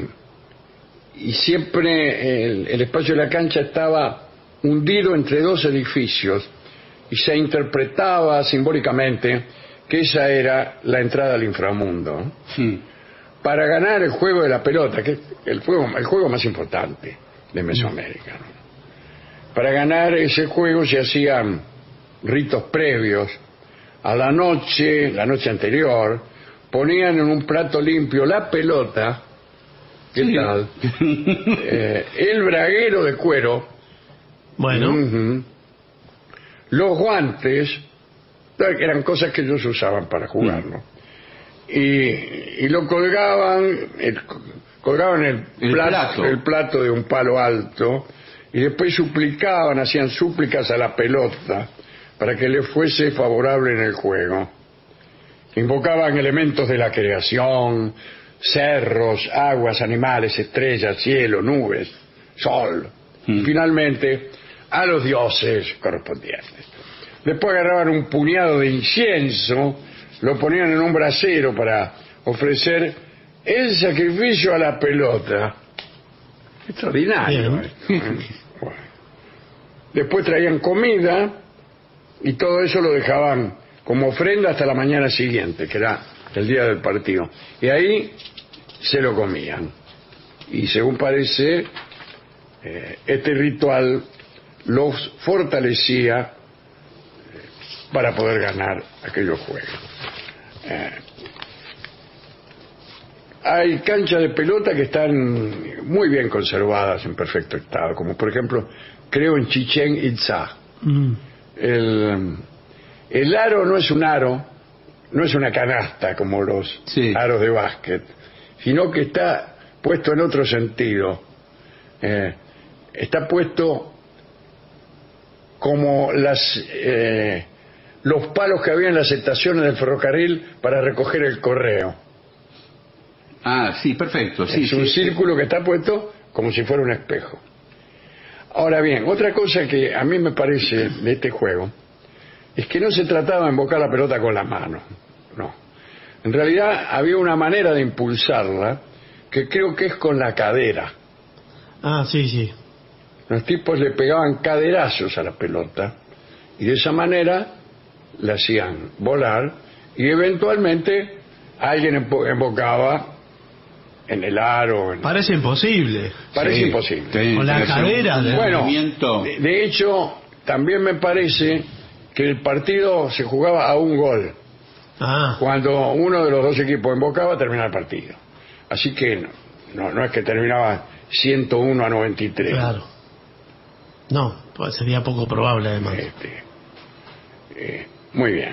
siempre el espacio de la cancha estaba hundido entre dos edificios y se interpretaba simbólicamente que esa era la entrada al inframundo. Para ganar el juego de la pelota, que es el juego más importante de Mesoamérica, ¿no? Para ganar ese juego se hacían ritos previos. A la noche anterior, ponían en un plato limpio la pelota, ¿qué tal? El braguero de cuero, los guantes, que eran cosas que ellos usaban para jugar, ¿no? Y lo colgaban el plato de un palo alto y después hacían súplicas a la pelota para que le fuese favorable en el juego. Invocaban elementos de la creación, cerros, aguas, animales, estrellas, cielo, nubes, sol. Y finalmente a los dioses correspondientes. Después agarraban un puñado de incienso, lo ponían en un brasero para ofrecer el sacrificio a la pelota. Extraordinario. Bueno. Después traían comida y todo eso lo dejaban como ofrenda hasta la mañana siguiente, que era el día del partido. Y ahí se lo comían. Y según parece, este ritual los fortalecía para poder ganar aquellos juegos. Hay canchas de pelota que están muy bien conservadas, en perfecto estado, como por ejemplo, creo en Chichén Itzá. El aro no es un aro, no es una canasta como los aros de básquet, sino que está puesto en otro sentido. Está puesto como los palos que había en las estaciones del ferrocarril para recoger el correo. Ah, sí, perfecto. Sí, es un círculo que está puesto como si fuera un espejo. Ahora bien, otra cosa que a mí me parece de este juego es que no se trataba de embocar la pelota con la mano, no. En realidad había una manera de impulsarla que creo que es con la cadera. Ah, sí, sí. Los tipos le pegaban caderazos a la pelota y de esa manera la hacían volar y eventualmente alguien embocaba en el aro. Parece imposible. Parece imposible. Sí, con la cadera. Bueno, de hecho, también me parece que el partido se jugaba a un gol. Cuando uno de los dos equipos embocaba, terminaba el partido. Así que no es que terminaba 101-93. Claro. No, pues sería poco probable además. Muy bien.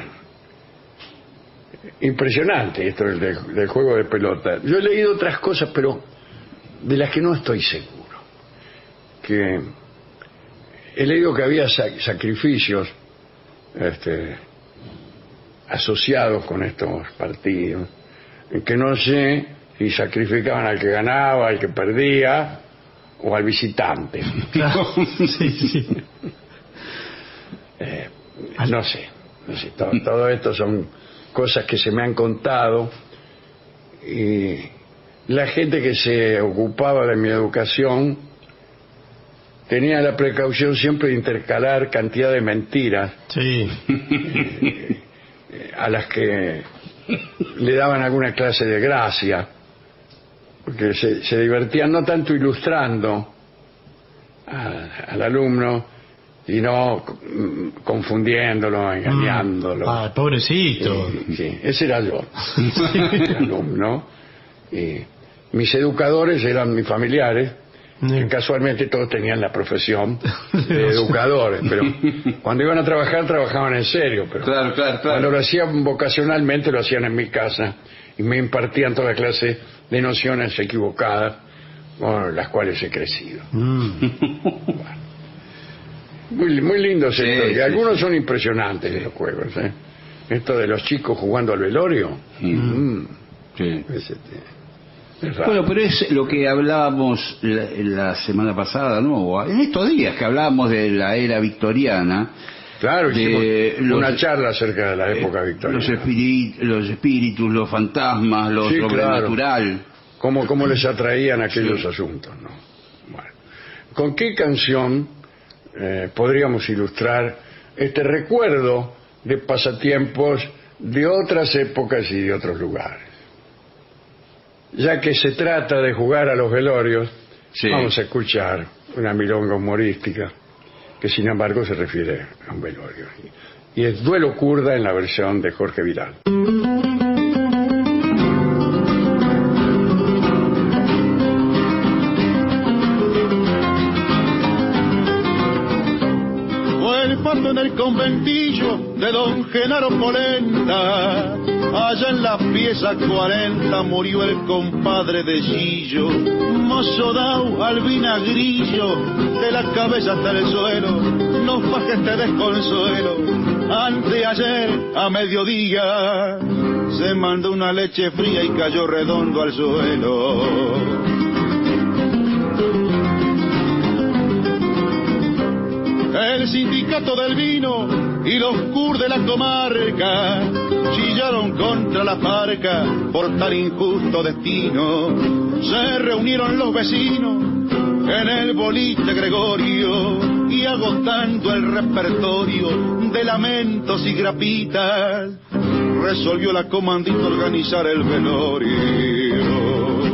Impresionante esto del juego de pelota. Yo he leído otras cosas, pero de las que no estoy seguro. Que he leído que había sacrificios asociados con estos partidos, en que no sé si sacrificaban al que ganaba, al que perdía o al visitante. Claro. Sí. No sé. Todo esto son cosas que se me han contado y la gente que se ocupaba de mi educación tenía la precaución siempre de intercalar cantidad de mentiras a las que le daban alguna clase de gracia, porque se divertían no tanto ilustrando al alumno, sino confundiéndolo, engañándolo. Pobrecito. Sí, ese era yo, el alumno. Mis educadores eran mis familiares, que casualmente todos tenían la profesión de educadores, pero cuando iban a trabajar, trabajaban en serio, pero claro. cuando lo hacían vocacionalmente, lo hacían en mi casa y me impartían toda clase de nociones equivocadas con las cuales he crecido. Bueno. Muy lindos estos, y algunos son impresionantes los juegos, esto de los chicos jugando al velorio. Bueno, pero es lo que hablábamos la semana pasada, ¿no? En estos días que hablábamos de la era victoriana. Claro, hicimos una charla acerca de la época victoriana. Los espíritus, los fantasmas, lo sobrenatural. Claro. ¿Cómo les atraían aquellos asuntos, ¿no? Bueno, ¿con qué canción podríamos ilustrar este recuerdo de pasatiempos de otras épocas y de otros lugares? Ya que se trata de jugar a los velorios, vamos a escuchar una milonga humorística que sin embargo se refiere a un velorio, y es Duelo Kurda en la versión de Jorge Vidal. En el conventillo de don Genaro Polenta, allá en la pieza 40 murió el compadre de Gillo, mozo dao al vinagrillo, de la cabeza hasta el suelo, no bajes este desconsuelo, anteayer a mediodía se mandó una leche fría y cayó redondo al suelo. El sindicato del vino y los CUR de la comarca chillaron contra la parca por tan injusto destino. Se reunieron los vecinos en el boliche Gregorio y agotando el repertorio de lamentos y grapitas, resolvió la comandita organizar el velorio.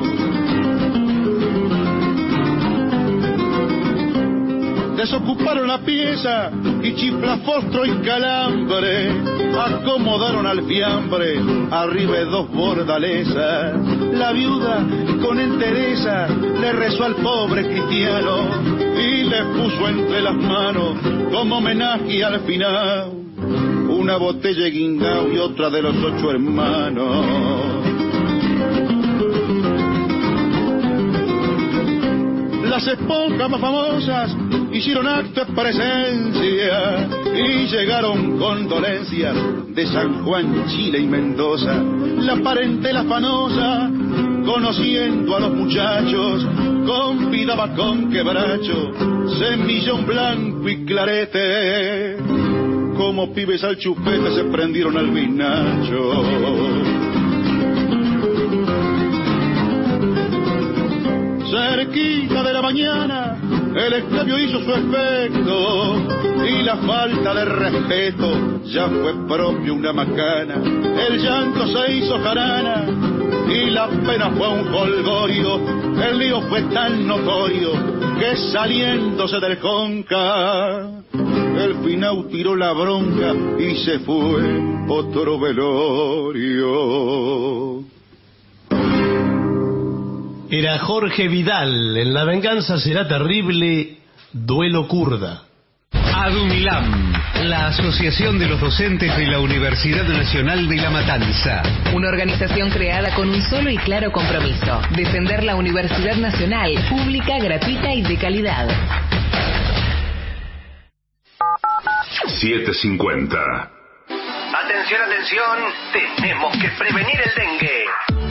Desocuparon la pieza y chiflafostro y calambre acomodaron al fiambre arriba de dos bordalesas. La viuda con entereza le rezó al pobre cristiano y le puso entre las manos como homenaje al final una botella de guindao y otra de los 8 hermanos. Las esponjas más famosas hicieron acto de presencia y llegaron condolencias de San Juan, Chile y Mendoza. La parentela afanosa, conociendo a los muchachos, convidaba con quebracho, semillón blanco y clarete. Como pibes al chupete se prendieron al vinacho. Cerquita de la mañana el escabio hizo su efecto y la falta de respeto ya fue propio una macana. El llanto se hizo jarana y la pena fue un jolgorio. El lío fue tan notorio que saliéndose del Conca el Finau tiró la bronca y se fue otro velorio. Era Jorge Vidal, en La venganza será terrible, duelo kurda. ADUNILAM, la Asociación de los Docentes de la Universidad Nacional de La Matanza. Una organización creada con un solo y claro compromiso: defender la Universidad Nacional, pública, gratuita y de calidad. 7:50. Atención, atención, tenemos que prevenir el dengue.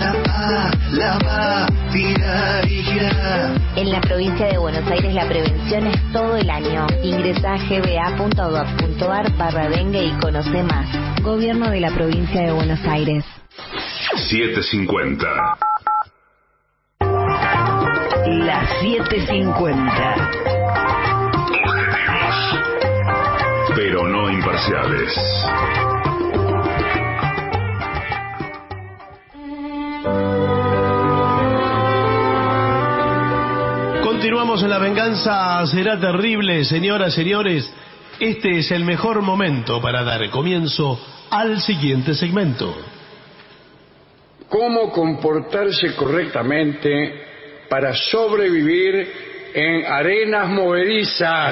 En la provincia de Buenos Aires la prevención es todo el año. Ingresa a gba.gov.ar/dengue y conoce más. Gobierno de la provincia de Buenos Aires. 7:50. Las 7:50. Objetivos, pero no imparciales. Continuamos en La venganza será terrible, señoras, señores. Este es el mejor momento para dar comienzo al siguiente segmento. ¿Cómo comportarse correctamente para sobrevivir en arenas movedizas?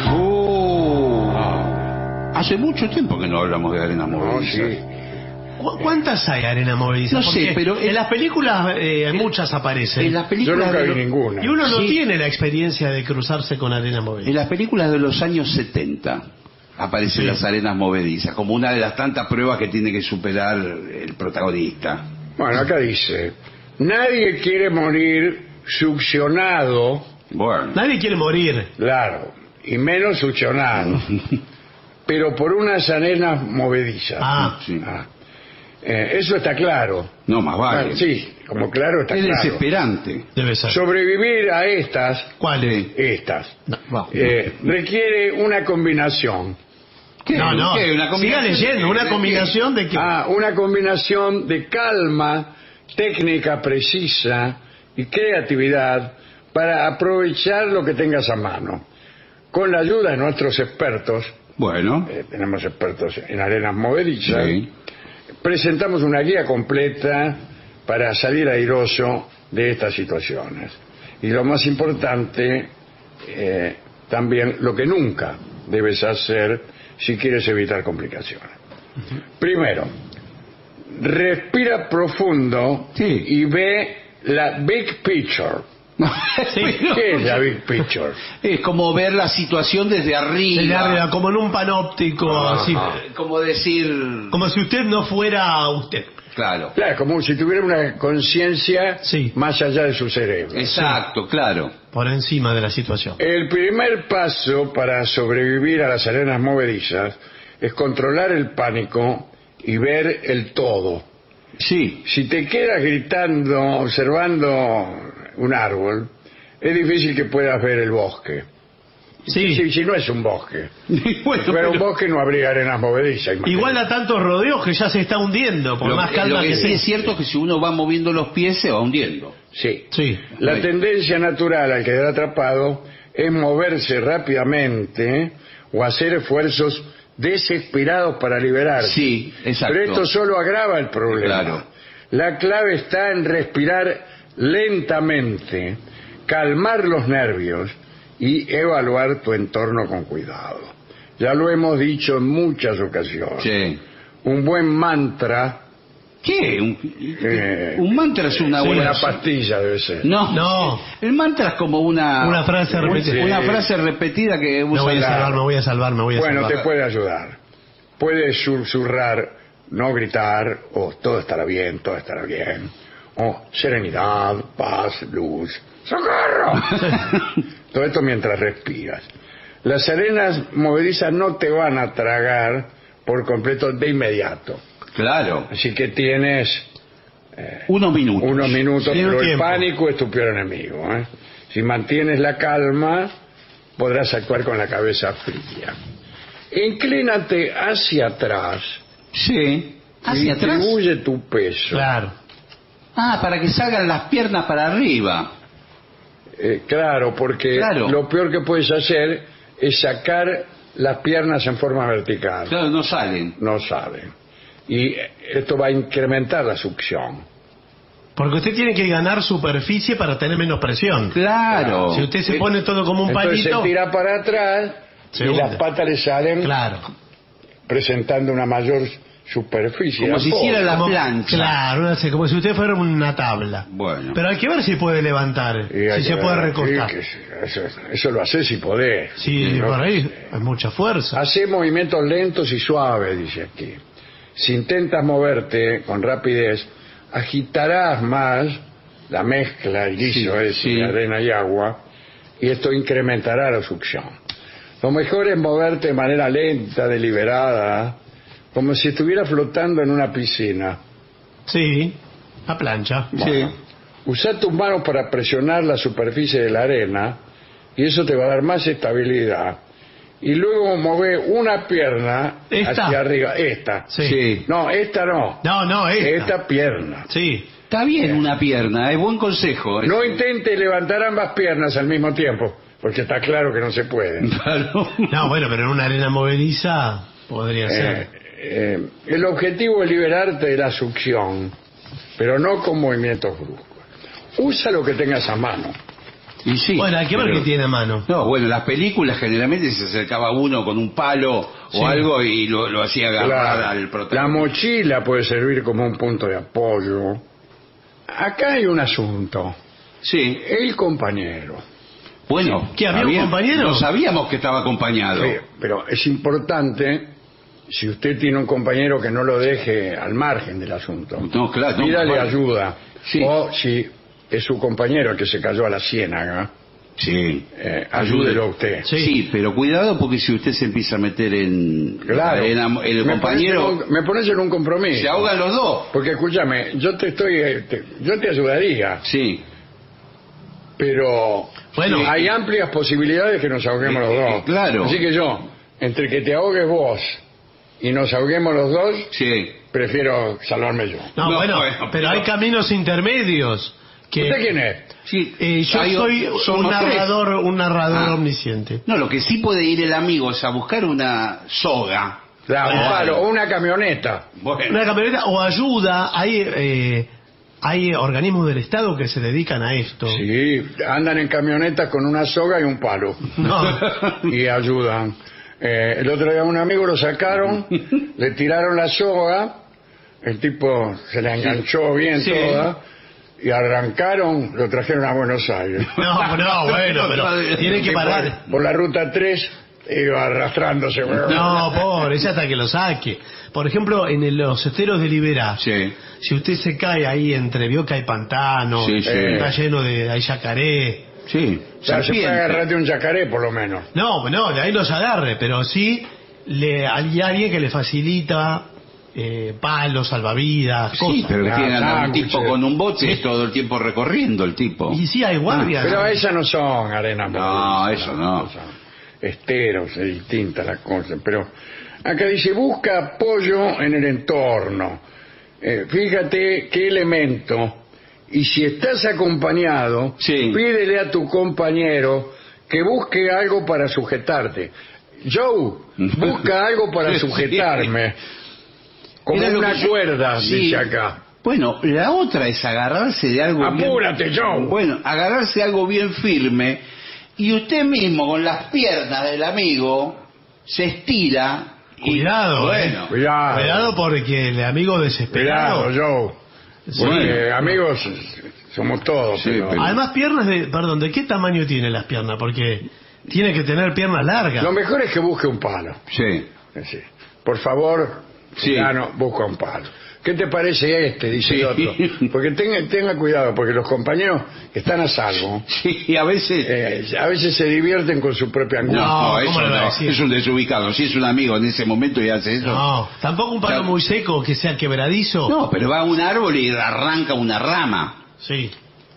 Hace mucho tiempo que no hablamos de arenas movedizas. Sí. ¿Cuántas hay arenas movedizas? No sé, pero en las películas muchas aparecen. En las películas yo nunca vi ninguna. Y uno no Sí. tiene la experiencia de cruzarse con arena movedizas. En las películas de los años 70 aparecen las arenas movedizas como una de las tantas pruebas que tiene que superar el protagonista. Bueno, acá dice, nadie quiere morir succionado, Bueno, Nadie quiere morir. claro, y menos succionado, pero por unas arenas movedizas. sí. Eso está claro. No, más vale. Sí, como claro está Es claro. desesperante. Debe ser. Sobrevivir a estas, ¿Cuál? estas, No. requiere una combinación. ¿Qué? No. ¿Qué? ¿Una Siga combinación leyendo. de- Una de combinación de qué. Una combinación de calma, técnica precisa y creatividad para aprovechar lo que tengas a mano. Con la ayuda de nuestros expertos, Bueno, tenemos expertos en arenas movedizas, sí. presentamos una guía completa para salir airoso de estas situaciones. Y lo más importante, también lo que nunca debes hacer si quieres evitar complicaciones. Primero, respira profundo y ve la big picture. Sí. ¿Qué es la Big Picture? Es como ver la situación desde arriba. Desde arriba, como en un panóptico, así. Como decir... Como si usted no fuera usted. Claro. Claro, como si tuviera una conciencia más allá de su cerebro. Exacto, claro. Por encima de la situación. El primer paso para sobrevivir a las arenas movedizas es controlar el pánico y ver el todo. Sí. Si te quedas gritando, observando un árbol, es difícil que puedas ver el bosque. Sí. Si no es un bosque. Bueno, si fuera un bosque no habría arenas movedizas. Imagínate. Igual a tantos rodeos que ya se está hundiendo, por más calma lo que que sí sea. es cierto es que si uno va moviendo los pies se va hundiendo. Sí. Sí. La tendencia natural al quedar atrapado es moverse rápidamente o hacer esfuerzos desesperados para liberarse. Sí, exacto. Pero esto solo agrava el problema. Claro. La clave está en respirar lentamente, calmar los nervios y evaluar tu entorno con cuidado. Ya lo hemos dicho en muchas ocasiones. Sí. Un buen mantra... ¿Qué? Un mantra es una buena... Una pastilla debe ser. No. El mantra es como una frase repetida. Una frase repetida que usa... Me voy a salvar. Bueno, te puede ayudar. Puedes susurrar, no gritar, o todo estará bien, o serenidad, paz, luz, ¡socorro! Todo esto mientras respiras. Las arenas movedizas no te van a tragar por completo de inmediato. Claro. Así que tienes... unos minutos, pero el tiempo. pánico es tu peor enemigo. Si mantienes la calma, podrás actuar con la cabeza fría. Inclínate hacia atrás. Sí. ¿Hacia atrás? Distribuye tu peso. Claro. Para que salgan las piernas para arriba. Claro, porque lo peor que puedes hacer es sacar las piernas en forma vertical. Claro, no salen. No salen. Y esto va a incrementar la succión. Porque usted tiene que ganar superficie para tener menos presión. Claro. Si usted se pone todo como un Entonces palito... se tira para atrás y las patas le salen presentando una mayor superficie. Como si hiciera la Como- plancha. Claro, como si usted fuera una tabla. Bueno. Pero hay que ver si puede levantar, si se puede recostar. Eso lo haces si podés. Sí, por ahí hay mucha fuerza. Hace movimientos lentos y suaves, dice aquí. Si intentas moverte con rapidez, agitarás más la mezcla, el guiso de arena y agua, y esto incrementará la succión. Lo mejor es moverte de manera lenta, deliberada, como si estuviera flotando en una piscina. Sí, la plancha. Bueno, usa tus manos para presionar la superficie de la arena, y eso te va a dar más estabilidad. Y luego mueve una pierna hacia arriba. Esta. Sí. No, esta no. No, esta. Esta pierna. Sí. Está bien una pierna, es buen consejo. No intente levantar ambas piernas al mismo tiempo, porque está claro que no se puede. No, bueno, pero en una arena movediza podría ser. El objetivo es liberarte de la succión, pero no con movimientos bruscos. Usa lo que tengas a mano. Y sí, Bueno, hay que ver qué tiene a mano. No, bueno, en las películas generalmente se acercaba uno con un palo o algo y lo hacía agarrar al protagonista. La mochila puede servir como un punto de apoyo. Acá hay un asunto. Sí. El compañero. Bueno, ¿Qué, había un compañero? No sabíamos que estaba acompañado. Sí, pero es importante, si usted tiene un compañero, que no lo deje al margen del asunto. No, claro. Pídale bueno. ayuda. Sí. O si es su compañero el que se cayó a la ciénaga, ayúdelo a usted. Sí, pero cuidado porque si usted se empieza a meter en Claro. el compañero, me pones en un compromiso. se ahogan los dos. Porque escúchame, yo te ayudaría, Sí. pero Bueno, hay amplias posibilidades que nos ahoguemos los dos. claro. Así que yo, entre que te ahogues vos y nos ahoguemos los dos, Sí. prefiero salvarme yo. No, bueno, pero hay caminos intermedios. ¿Usted quién es? Sí. Yo soy un somos narrador Ah. omnisciente. No, lo que sí puede ir el amigo es a buscar una soga. Un palo o una camioneta. Bueno. Una camioneta o ayuda. Hay organismos del Estado que se dedican a esto. Sí, andan en camionetas con una soga y un palo. No. Y ayudan. El otro día un amigo lo sacaron, le tiraron la soga, el tipo se la enganchó bien Sí. toda, y arrancaron, lo trajeron a Buenos Aires. No, bueno, pero tiene que parar. Por la ruta 3 iba arrastrándose. No, pobre, es hasta que lo saque. Por ejemplo, en los esteros de Liberá, Sí. si usted se cae ahí entre Bioca y Pantano, Sí, sí. está lleno hay yacaré. Sí. O sea, se puede agarrar de un yacaré, por lo menos. No, de ahí no se agarre, pero sí hay alguien que le facilita palos, salvavidas, Sí, cosas. pero que tienen a un tipo sándwiches. con un bote todo el tiempo recorriendo el tipo. Y sí, hay guardias. Pero esas no son arenas No, movedizas, eso no. son esteros, es distinta la cosa. Pero acá dice, busca apoyo en el entorno. Fíjate qué elemento. Y si estás acompañado, Sí. pídele a tu compañero que busque algo para sujetarte. Joe, busca algo para Sí. sujetarme. Como Era lo una que yo- cuerda, Sí. dice acá. Bueno, la otra es agarrarse de algo Apúrate, Joe. Bueno, agarrarse de algo bien firme y usted mismo con las piernas del amigo se estira. Cuidado, bueno, Cuidado porque el amigo desesperado. Cuidado, Joe. Sí. Porque amigos somos todos. Sí, pero- Además, piernas ¿de qué tamaño tiene las piernas? Porque tiene que tener piernas largas. Lo mejor es que busque un palo. Sí. Sí. Por favor, Sí. fulano, busca un palo. ¿Qué te parece este? Dice Sí. el otro. Porque tenga cuidado, porque los compañeros están a salvo. Sí, y a veces... A veces se divierten con su propia angustia. No, ¿cómo eso le va a no, decir? es un desubicado. Si es un amigo en ese momento y hace eso... No, tampoco un palo Claro. muy seco que sea quebradizo. No, pero va a un árbol y arranca una rama. Sí.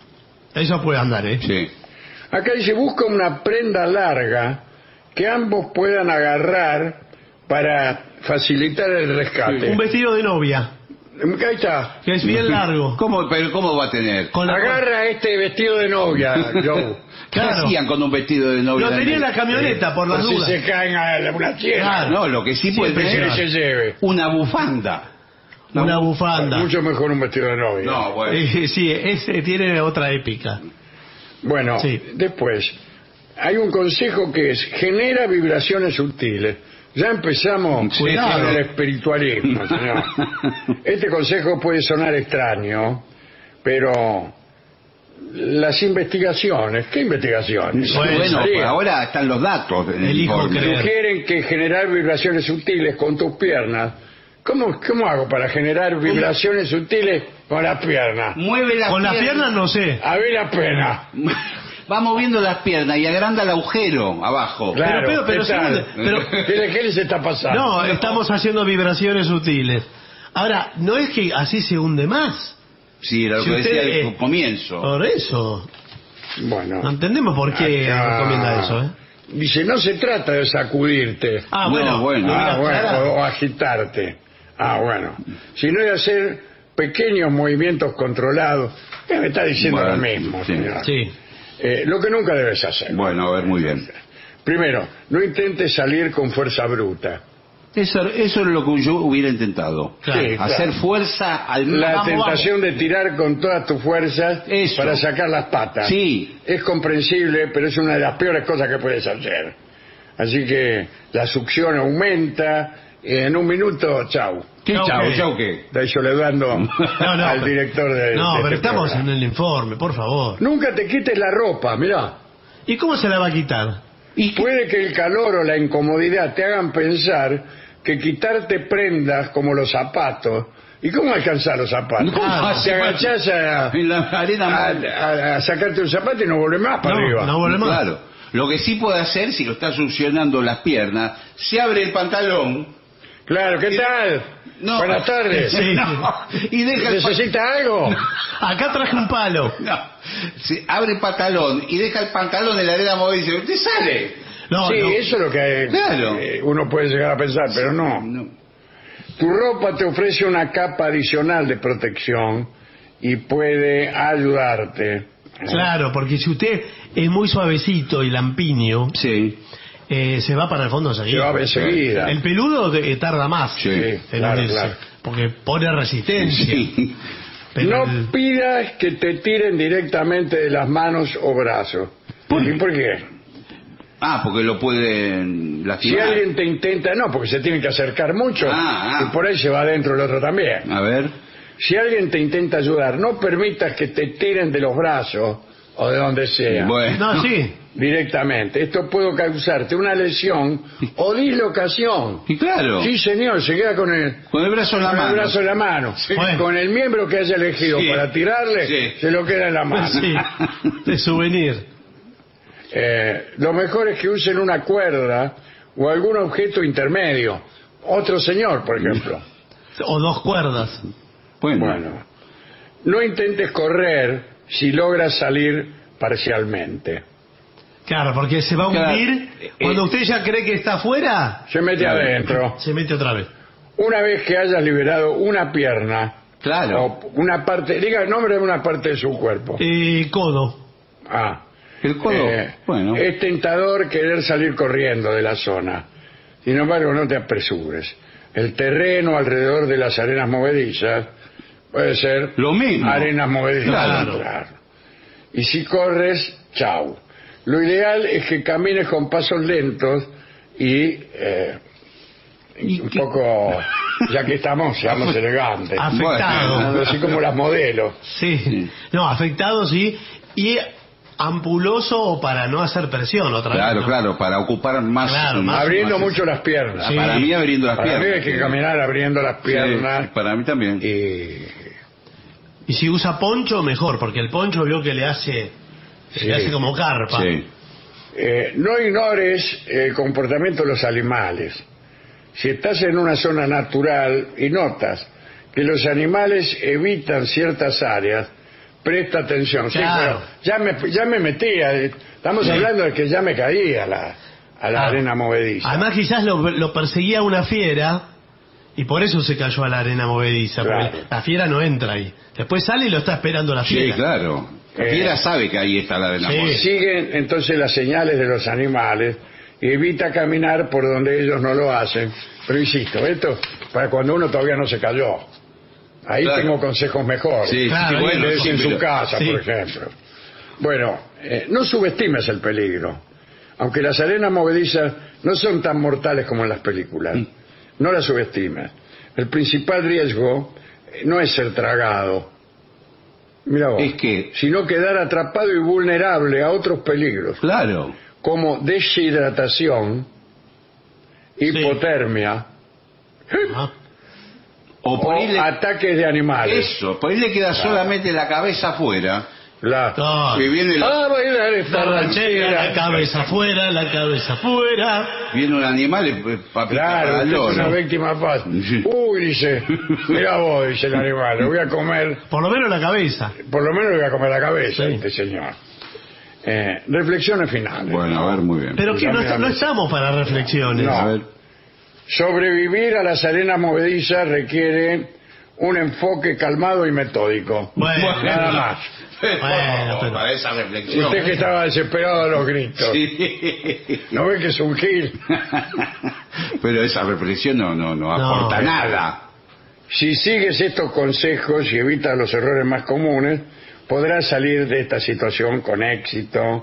Eso puede andar, ¿eh? Sí. Acá dice, busca una prenda larga que ambos puedan agarrar para facilitar el rescate. Un vestido de novia, Ahí está. que es bien largo. Pero ¿cómo va a tener? Con la- Agarra este vestido de novia, Joe. ¿Qué Claro. hacían con un vestido de novia? Lo tenía en la camioneta, por las Por si dudas. se caen a una tierra. Claro. No, lo que sí puede Que tener se lleve. una bufanda. Una bufanda. Mucho mejor un vestido de novia. No, bueno. Sí, ese tiene otra épica. Bueno, Sí. después, hay un consejo que es, genera vibraciones sutiles. Ya empezamos Sí, con claro. el espiritualismo, señor. Este consejo puede sonar extraño, pero las investigaciones, ¿qué investigaciones? Bueno, Sí. pues ahora están los datos. en el Elijo informe. creer. Sugieren que generar vibraciones sutiles con tus piernas. ¿Cómo hago para generar vibraciones sutiles con las piernas? Mueve las Con las piernas no sé. A ver la pena. Va moviendo las piernas y agranda el agujero abajo. Claro, pero, ¿qué tal? pero- ¿Qué les está pasando? No, estamos haciendo vibraciones sutiles. Ahora, no es que así se hunde más. Sí, era lo Si que usted, decía al comienzo. Por eso. Bueno. No entendemos por qué Acá recomienda eso, ¿eh? Dice, no se trata de sacudirte. Ah, No, bueno. bueno. lo hubiera Ah, bueno, aclarado. o agitarte. Ah, bueno. Sino de hacer pequeños movimientos controlados. Me está diciendo Bueno, lo mismo, sí. señor. Sí. Lo que nunca debes hacer. Bueno, a ver, muy bien. Primero, no intentes salir con fuerza bruta. Eso es lo que yo hubiera intentado. Claro. Sí, Hacer claro. fuerza al La vamos, tentación de tirar con todas tus fuerzas Eso. para sacar las patas. Sí. Es comprensible, pero es una de las peores cosas que puedes hacer. Así que la succión aumenta y en un minuto, chau. ¿Qué Chau, chau, ¿qué? chau qué? Estoy soledando No, al director de No, de pero este estamos programa. en el informe, por favor. Nunca te quites la ropa, mirá. ¿Y cómo se la va a quitar? Puede que el calor o la incomodidad te hagan pensar que quitarte prendas como los zapatos. ¿Y cómo alcanzar los zapatos? ¿Cómo hace? Te agachás En la arena a sacarte un zapato y no volvés más para No, arriba. no vuelve más. Claro. Lo que sí puede hacer, si lo está succionando las piernas, se abre el pantalón. Claro, ¿qué tal? No. Buenas tardes. Sí. No, y deja el ¿Necesita algo? Acá traje un palo. No, se abre el pantalón y deja el pantalón en la arena movida y dice, ¿usted sale? No, sí, no. eso es lo que Claro. uno puede llegar a pensar, pero no. Tu ropa te ofrece una capa adicional de protección y puede ayudarte. Claro, porque si usted es muy suavecito y lampiño, Sí. se va para el fondo Se seguido. va enseguida. El peludo tarda más Sí, en claro, unirse, claro. porque pone resistencia. Sí. Pero No el- pidas que te tiren directamente de las manos o brazos. ¿Y por qué? Ah, porque lo pueden Si lastimar. alguien te intenta, no, porque se tiene que acercar mucho Ah. y por ahí se va adentro el otro también. A ver. Si alguien te intenta ayudar, no permitas que te tiren de los brazos o de donde sea. Bueno. No, sí. Directamente. Esto puede causarte una lesión o dislocación. Y claro. Sí, señor, se queda con el brazo en la con mano. el brazo en la mano. Bueno. Con el miembro que haya elegido Sí. para tirarle, Sí. se lo queda en la mano. Sí, de souvenir. Lo mejor es que usen una cuerda o algún objeto intermedio. Otro señor, por ejemplo. O 2 cuerdas. Bueno, no intentes correr si logras salir parcialmente. Claro, porque se va a hundir. Cuando usted ya cree que está afuera, Se mete adentro. se mete otra vez. Una vez que hayas liberado una pierna, Claro. o una parte, diga el nombre de una parte de su cuerpo. Codo. El codo. Bueno. Es tentador querer salir corriendo de la zona. Sin embargo, no te apresures. El terreno alrededor de las arenas movedizas puede ser Lo mismo. arenas movedizas. Claro. Y si corres, chau. Lo ideal es que camines con pasos lentos y un poco, ya que estamos, seamos elegantes. Afectado. Así como las modelos. Sí. No, afectado sí. Y ampuloso o para no hacer presión otra vez. ¿no? Claro, para ocupar más. Claro, más- Abriendo mucho las piernas. Sí. Para mí abriendo las Para piernas. mí hay que caminar abriendo las piernas. Sí, para mí también. Y si usa poncho, mejor, porque el poncho vio que le hace como carpa. Sí. No ignores el comportamiento de los animales. Si estás en una zona natural y notas que los animales evitan ciertas áreas, presta atención. Claro. Sí, pero ya me metía. Estamos hablando de que ya me caía a la Claro. arena movediza. Además quizás lo perseguía una fiera y por eso se cayó a la arena movediza, Claro. porque la fiera no entra ahí. Después sale y lo está esperando la fiera. Sí, claro. La fiera sabe que ahí está la de la muerte. Siguen entonces las señales de los animales y evita caminar por donde ellos no lo hacen. Pero insisto, esto para cuando uno todavía no se cayó. Ahí Claro. tengo consejos mejores. Sí, Claro, sí, bueno, en sí, su pero- casa, sí. por ejemplo. Bueno, no subestimes el peligro. Aunque las arenas movedizas no son tan mortales como en las películas. No las subestimes. El principal riesgo no es ser tragado. Mira vos, Es que- sino quedar atrapado y vulnerable a otros peligros, Claro. como deshidratación, hipotermia Ah. O por ahí o le- ataques de animales. Eso, por ahí le queda solamente la cabeza afuera. No. Que viene, bailar esta La ranchera, la cabeza afuera, la cabeza afuera. viene un animal para picar Claro, al usted es loro. una víctima fácil. Sí. Uy, dice, mira vos, dice el animal, le voy a comer, Por lo menos la cabeza. por lo menos le voy a comer la cabeza, Sí. este señor. Reflexiones finales. Bueno, a ver, muy bien. Pero que no, Dígame, no dame. estamos para reflexiones. No. A ver. Sobrevivir a las arenas movedizas requiere un enfoque calmado y metódico. Bueno. Nada más. Bueno, pero- Para esa reflexión. Usted que estaba desesperado de los gritos. Sí. ¿No ve que es un gil? Pero esa reflexión no aporta nada. Si sigues estos consejos y evitas los errores más comunes, podrás salir de esta situación con éxito,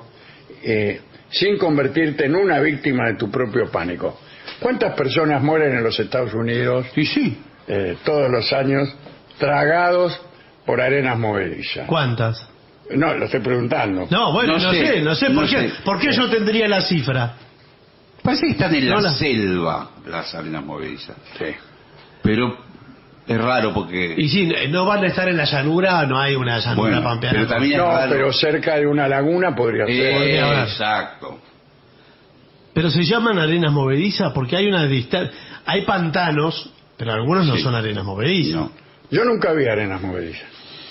sin convertirte en una víctima de tu propio pánico. ¿Cuántas personas mueren en los Estados Unidos Y sí. todos los años tragados por arenas movedizas? ¿Cuántas? No, lo estoy preguntando. No, bueno, no sé. no ¿Por qué, sé. ¿por qué yo tendría la cifra? Parece que están en No la la- selva las arenas movedizas. Sí. Pero es raro porque... Y si no van a estar en la llanura, no hay una llanura Bueno, pampeana. pero también es No, raro. pero cerca de una laguna podría ser. podría haber. Exacto. Pero se llaman arenas movedizas porque hay una distancia. Hay pantanos, pero algunos no Sí. son arenas movedizas. No. Yo nunca vi arenas movedizas.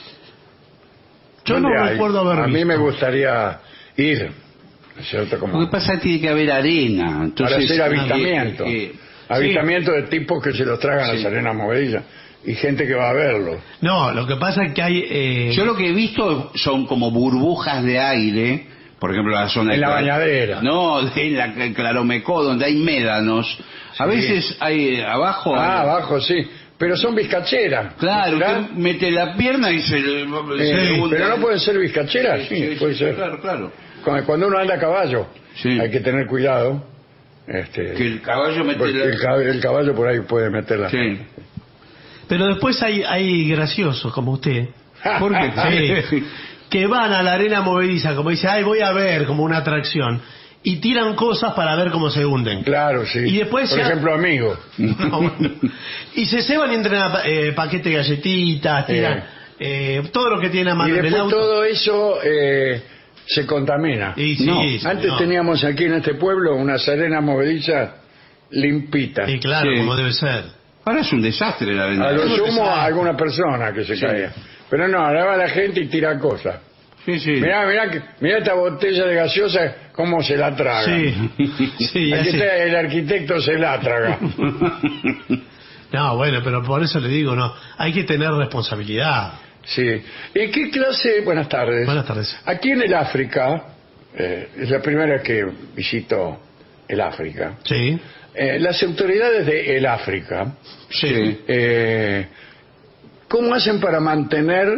Yo no ¿Dónde hay? recuerdo haber A mí visto. me gustaría ir, ¿no es cierto? Como Lo que pasa es que tiene que haber arena. Entonces, para hacer avistamiento. sí. Avistamiento de tipos que se los tragan Sí. las arenas movedizas. Y gente que va a verlo. No, lo que pasa es que hay... Yo lo que he visto son como burbujas de aire, por ejemplo la zona En de la bañadera. No, en la Claromecó, donde hay médanos. A veces hay abajo. Abajo sí. Pero son bizcacheras. Claro, ¿verdad? usted mete la pierna y se le hunde. Pero no pueden ser bizcacheras. Sí, puede ser. Claro. Cuando uno anda a caballo, Sí. hay que tener cuidado. Que el caballo mete Porque la... el caballo por ahí puede meter la Sí. Pero después hay graciosos como usted. ¿Por qué? Sí, que van a la arena movediza, como dice, ay, voy a ver, como una atracción, y tiran cosas para ver cómo se hunden. Claro, sí. Y después por ejemplo, amigos. No, bueno. Y se ceban y entran a paquete de galletitas, tiran todo lo que tiene a mano Y en el después auto. todo eso se contamina. Y sí, No, sí, antes no. teníamos aquí en este pueblo unas arenas movedizas limpitas. Y claro, Sí. como debe ser. Ahora es un desastre la arena. A lo es un sumo desastre. a alguna persona que se caía. Pero no, ahora va la gente y tira cosas. Sí, sí. Mirá esta botella de gaseosa, cómo se la traga. Sí, sí, Aquí así. está, el arquitecto se la traga. No, bueno, pero por eso le digo, no, hay que tener responsabilidad. Sí. ¿Y qué clase? Buenas tardes. Buenas tardes. Aquí en el África, es la primera vez que visito el África. Sí, Las autoridades de el África, Sí. ¿cómo hacen para mantener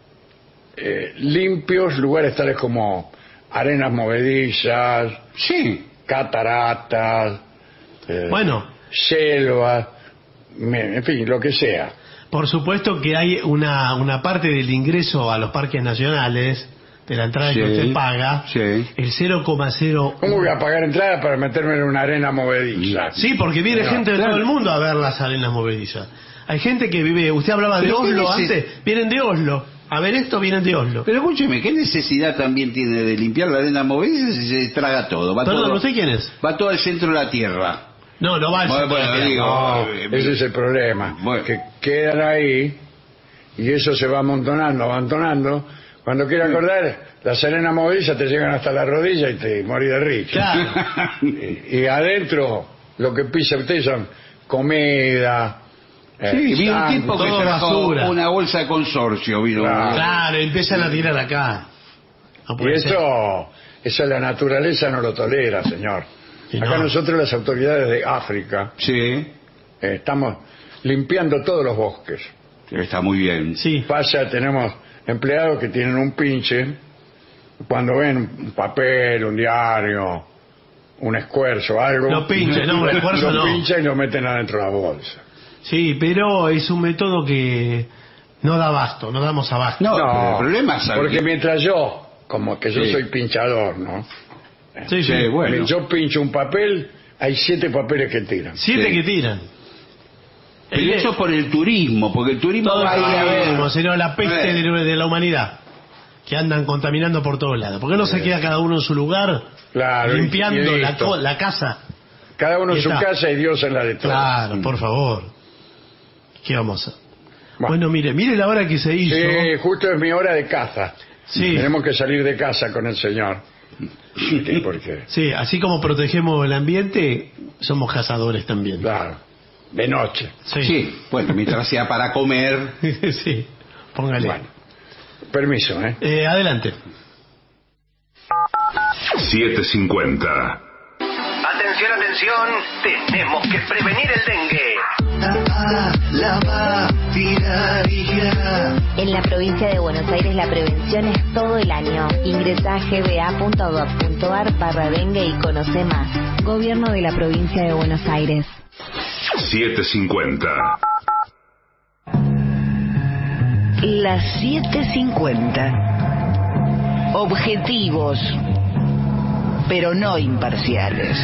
limpios lugares tales como arenas movedizas, Sí. cataratas, bueno, selvas, en fin, lo que sea? por supuesto que hay una parte del ingreso a los parques nacionales, de la entrada Sí. que usted paga, Sí. el 0,0... ¿Cómo voy a pagar entrada para meterme en una arena movediza? Sí, porque viene No, gente de claro. todo el mundo a ver las arenas movedizas. Hay gente que vive, usted hablaba de Pero ¿qué Oslo neces- antes, vienen de Oslo. A ver esto, vienen de Oslo. Pero escúcheme, ¿qué necesidad también tiene de limpiar la arena movediza si se traga todo? Va Perdón, todo, ¿usted quién es? va todo al centro de la tierra. No, no va al centro de la tierra. digo, No, ese es el problema. Bueno. Que quedan ahí y eso se va amontonando. Cuando quiera acordar, las arenas movedizas te llegan hasta la rodilla y te morís de risa. Claro. Y adentro lo que pisa usted son comida. Sí, vino un sangre. tipo que todo trajo basura. una bolsa de consorcio, vino. Claro. Claro, empiezan a tirar acá. No Y puede ser. eso la naturaleza no lo tolera, señor. Y Acá no. nosotros, las autoridades de África, Sí, estamos limpiando todos los bosques. está muy bien. Sí, Pasa, tenemos empleados que tienen un pinche, cuando ven un papel, un diario, un esfuerzo, algo, Lo pinchan, no, un esfuerzo lo no. pinchan y lo meten adentro de la bolsa. sí, pero es un método que no da abasto, no damos abasto. No, pero el problema es porque mientras yo, como que yo Sí. soy pinchador, ¿no? Sí, sí. Sí, bueno. Yo pincho un papel, hay 7 papeles que tiran. 7 Sí. que tiran. Pero eso por el turismo, porque el turismo Todo va a ir a ver. como sería la peste de la humanidad, que andan contaminando por todos lados. ¿Por qué no se queda cada uno en su lugar, Claro, limpiando y la, listo. la casa? Cada uno Y en su está. casa y Dios en la de todos. Claro, por favor. ¿Qué vamos a hacer? Bueno. Bueno, mire la hora que se hizo. Sí, justo es mi hora de caza. Sí. Tenemos que salir de casa con el señor. Sí, porque, Sí, así como protegemos el ambiente, somos cazadores también. claro, de noche. Sí, Sí, bueno, mientras sea para comer. sí, póngale. Bueno, permiso, ¿eh? Adelante. 750. Atención, atención, tenemos que prevenir el dengue. En la provincia de Buenos Aires la prevención es todo el año. Ingresa a gba.gov.ar/dengue y conoce más. Gobierno de la provincia de Buenos Aires. 750. Las 7:50. Objetivos, pero no imparciales.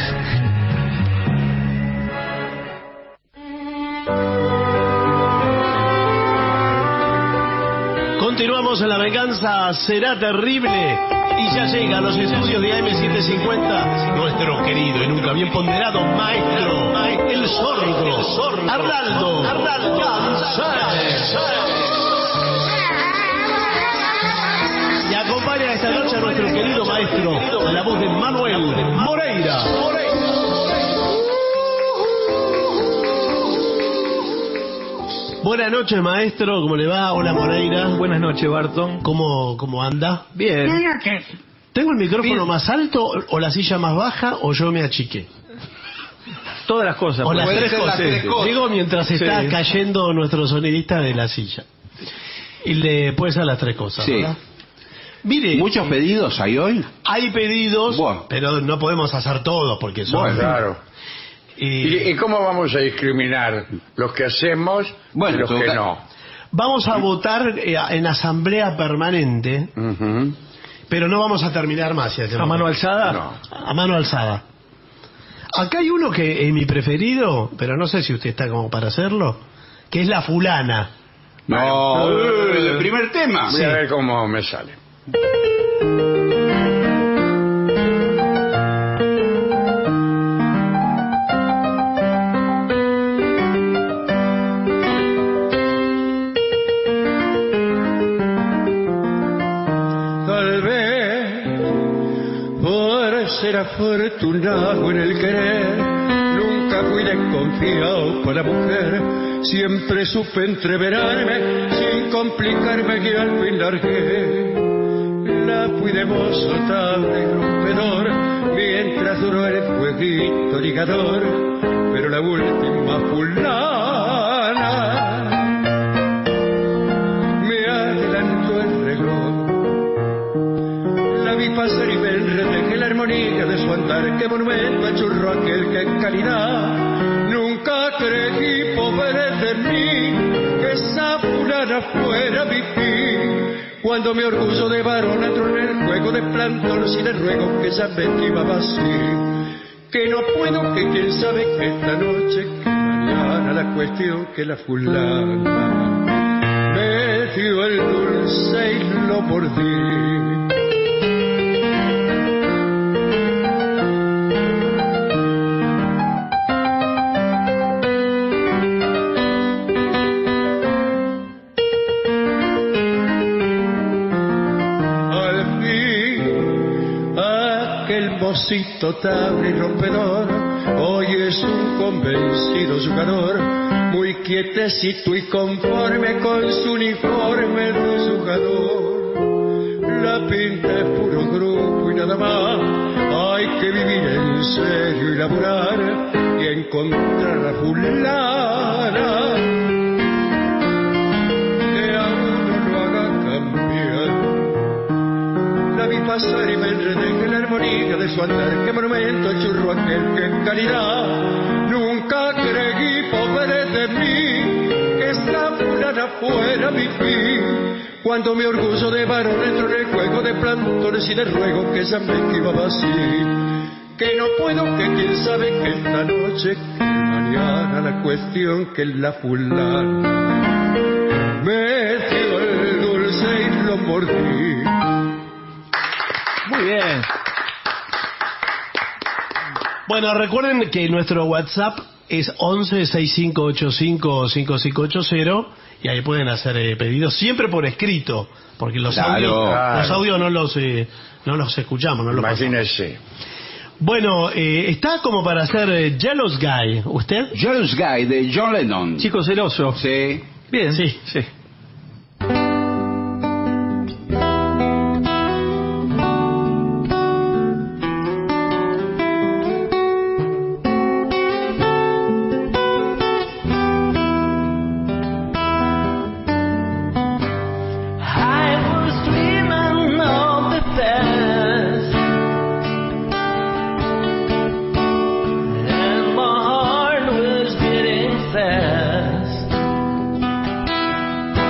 Continuamos en La Venganza Será Terrible. Y ya llega a los estudios de AM750 nuestro querido y nunca bien ponderado maestro, el sordo, Arnaldo Gansé. Y acompaña esta noche a nuestro querido maestro, a la voz de Manuel Moreira. Buenas noches, maestro. ¿Cómo le va? Hola, Moreira. Buenas noches, Barton. ¿Cómo anda? Bien. ¿Tengo el micrófono Bien. más alto o la silla más baja o yo me achiqué? Todas las cosas. O las Puede tres ser las cosas. tres cosas. Digo mientras está Sí. cayendo nuestro sonidista de la silla. Y le puede ser las tres cosas, Sí. ¿verdad? Mire, ¿Muchos pedidos hay hoy? hay pedidos, Bueno. pero no podemos hacer todos porque son... Bueno. Claro. ¿Y cómo vamos a discriminar los que hacemos y los que no? Vamos a votar en asamblea permanente, pero no vamos a terminar más. ¿A mano alzada? No. A mano alzada. Acá hay uno que es mi preferido, pero no sé si usted está como para hacerlo, que es la fulana. No, el primer tema. Voy a ver cómo me sale. Tal vez por ser afortunado en el querer, nunca fui desconfiado con la mujer. Siempre supe entreverarme sin complicarme que al fin largué. La fui de mozo tarde y rompedor mientras duró el fueguito ligador. Pero la última fulana me adelantó el reloj. La vi pasar y me enredé que la armonía de su andar, que monumento achurró aquel que en calidad nunca creí, pobre de mí, que esa fulana fuera mi fin. Cuando mi orgullo de varón entró en el juego de plantón, si le ruego que ya me esquivaba así, que no puedo, que quién sabe que esta noche, que mañana, la cuestión que la fulana me dio el dulce y lo mordí. Table y rompedor, hoy es un convencido jugador, muy quietecito y conforme con su uniforme de jugador. La pinta es puro grupo y nada más, hay que vivir en serio y laburar y encontrar a fulana que a uno lo haga cambiar. La vi pasar y me enredé que la armonía de su andar, que monumento churro aquel que en calidad nunca creí, pobre de mí, que esa fulana fuera mi fin. Cuando mi orgullo de varón entró en el juego de plantones y de ruego que ella me esquivaba así, que no puedo, que quién sabe que esta noche, que mañana, la cuestión que la fulana me dio el dulce y lo mordí. Muy bien. Bueno, recuerden que nuestro WhatsApp es 11-6585-5580 y ahí pueden hacer pedidos siempre por escrito, porque los audios no los escuchamos, no los Imagínese. pasamos. Bueno, está como para hacer Jealous Guy. ¿Usted? Jealous Guy de John Lennon. Chico celoso. Sí. Bien. Sí. Fast.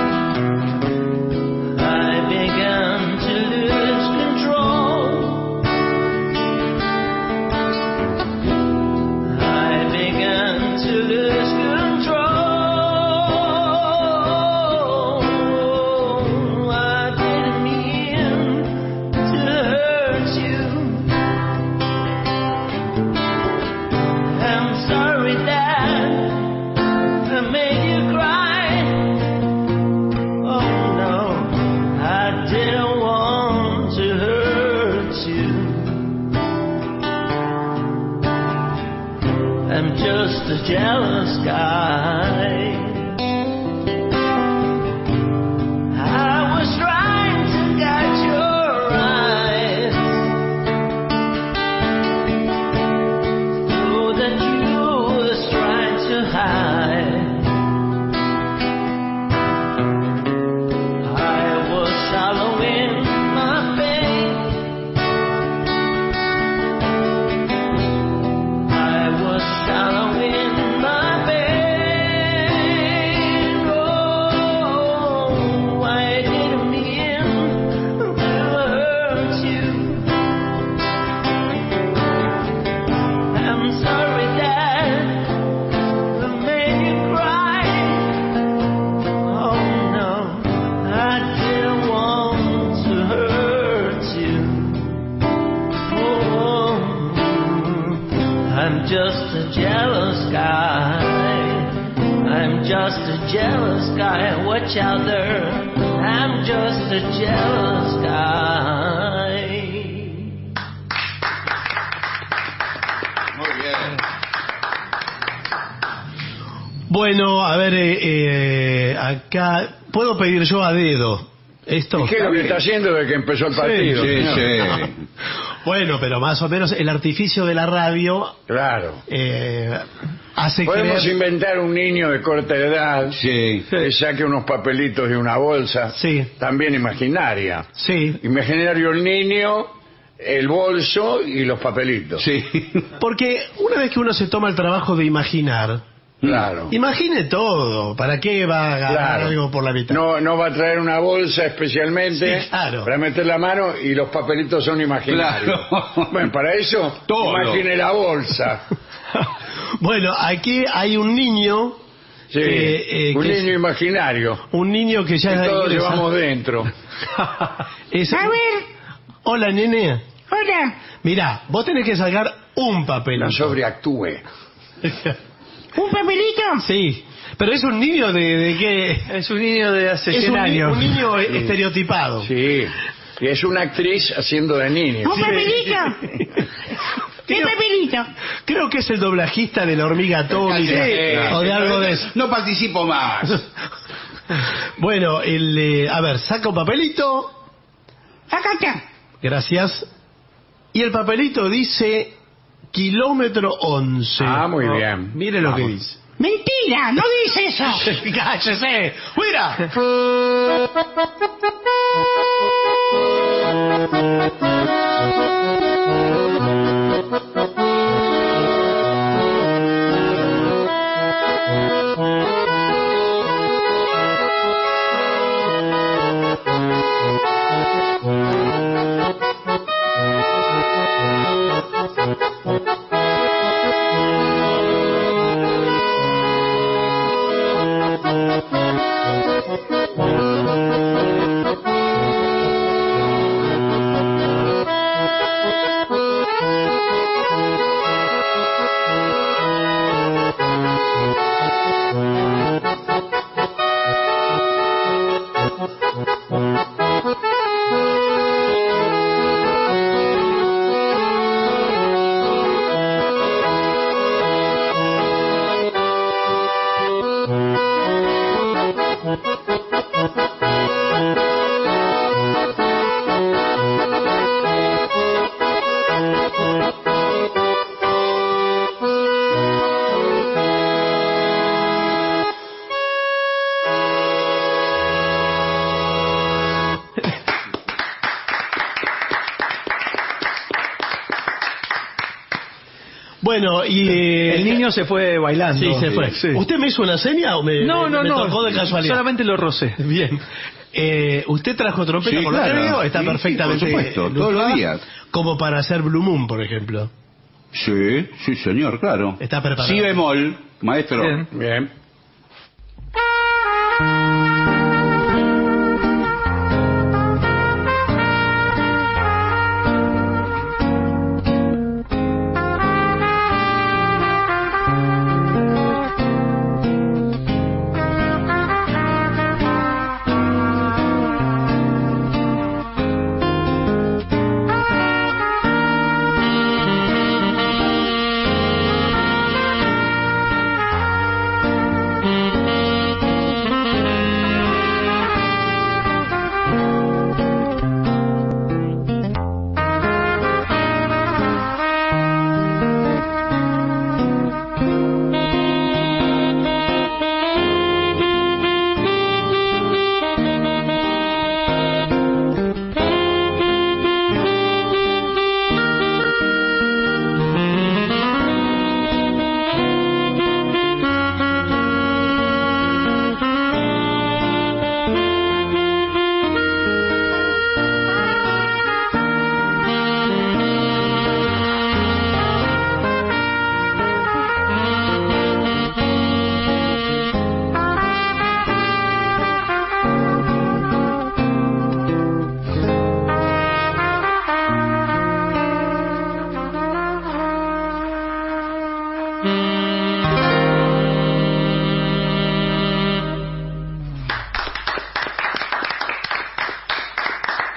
I'm just a jealous guy. Watch out there. I'm just a jealous guy. Muy bien. Bueno, a ver, acá puedo pedir yo a dedo esto. ¿Y qué es lo que está haciendo desde que empezó el partido? Sí, señor? sí. Bueno, pero más o menos el artificio de la radio Claro. hace Podemos creer... inventar un niño de corta edad Sí. que saque unos papelitos de una bolsa, Sí. también imaginaria. Sí, Imaginario el niño, el bolso y los papelitos. Sí. porque una vez que uno se toma el trabajo de imaginar, Claro. imagine todo. ¿Para qué va a agarrar Claro. algo por la mitad? No va a traer una bolsa especialmente Sí, claro. para meter la mano y los papelitos son imaginarios. Claro. Bueno, para eso, Todo. imagine la bolsa. Bueno, aquí hay un niño... Sí, un que niño imaginario. un niño que ya Que es todos ingresado. llevamos dentro. A ver. Hola, nene. Hola. Mirá, vos tenés que sacar un papel. No sobreactúe. ¿Un papelito? Sí, pero es un niño de qué... Es un niño de hace Es 100 años. un niño estereotipado. Sí, y es una actriz haciendo de niño. ¿Un papelito? ¿Qué papelito? Creo que es el doblajista de la hormiga atómica o de algo de eso. No participo más. Bueno, a ver, saca un papelito. Acá está. Gracias. Y el papelito dice kilómetro 11. Ah, muy bien. Mire lo que Vamos. dice. Mentira, no dice eso. ¡Cállese! ¡Fuera! Bueno, y El niño se fue bailando. Sí, se fue. Sí. ¿Usted me hizo una seña o me tocó de casualidad? Solamente lo rocé. Bien. ¿Usted trajo trompeta Sí, por lo que claro. veo? Está Sí, perfectamente sí, por supuesto, lustrada, todos los días. Como para hacer Blue Moon, por ejemplo. Sí, sí, señor, claro. Está preparado. Si bemol, maestro. Bien. Bien.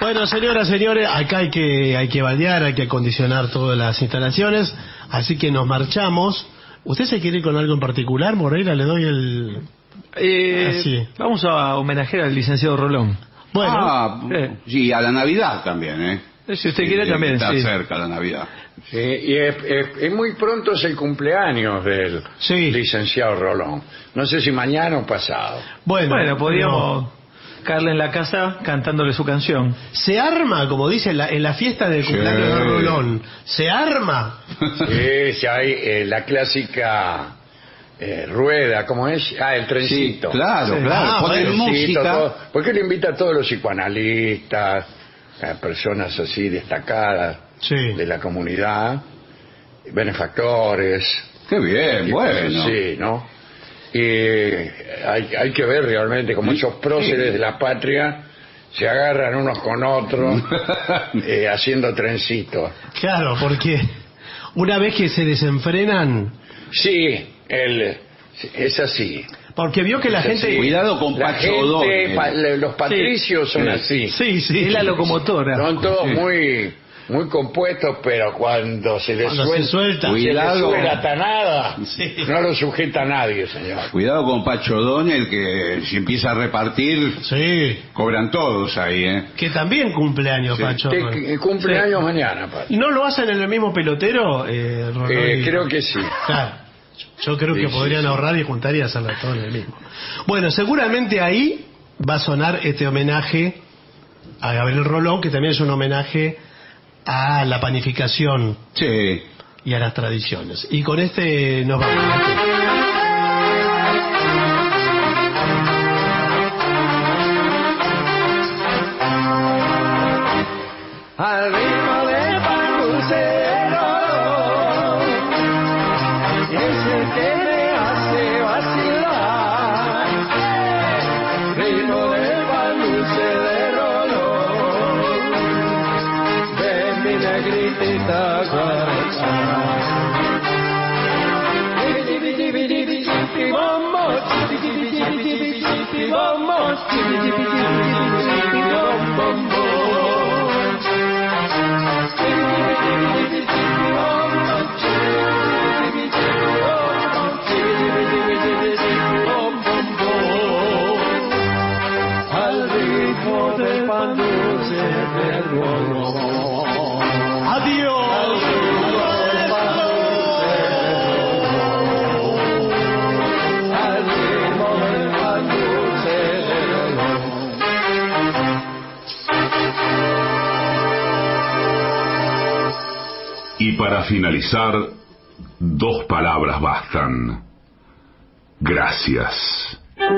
Bueno, señoras, señores, acá hay que baldear, hay que acondicionar todas las instalaciones, así que nos marchamos. ¿Usted se quiere ir con algo en particular, Moreira? Le doy el... Así. Vamos a homenajear al licenciado Rolón. Bueno. Sí, a la Navidad también, ¿eh? Si usted quiere también, está sí. cerca la Navidad. Sí, y es muy pronto es el cumpleaños del licenciado Rolón. No sé si mañana o pasado. Bueno, podríamos caerle en la casa cantándole su canción. Se arma, como dice en la fiesta del cumpleaños de Rolón. Se arma. Sí, hay la clásica rueda, ¿cómo es? El trencito. Sí, claro. Poner música. ¿Por qué le invita a todos los psicoanalistas, a personas así destacadas de la comunidad, benefactores? Qué bien, bueno. Sí, ¿no? Y hay que ver realmente como esos próceres de la patria se agarran unos con otros haciendo trencitos. Claro, porque una vez que se desenfrenan... Sí, es así. Porque vio que la gente... Cuidado con Pacho O'Donnell. Los patricios son así. Sí, es la locomotora. Son todos muy compuestos, pero cuando se les suelta, cuidado, se les sube tanada, no lo sujeta a nadie, señor. Cuidado con Pacho O'Donnell, que si empieza a repartir, cobran todos ahí, ¿eh? Que también cumpleaños, Pacho. Cumpleaños mañana, Pacho. ¿Y no lo hacen en el mismo pelotero? Creo que sí. Claro. Yo creo que podrían ahorrar y juntar y hacerlo todo en el mismo. Bueno, seguramente ahí va a sonar este homenaje a Gabriel Rolón, que también es un homenaje a la panificación y a las tradiciones. Y con este nos vamos. Al ritmo del pancusero, ese que me hace vacilar. Ritmo del pancusero, ven mi negritita guaracha. Al ritmo del pan dulce del Rolón. Adiós. Al ritmo del pan dulce del Rolón. Y para finalizar, 2 palabras bastan. Gracias.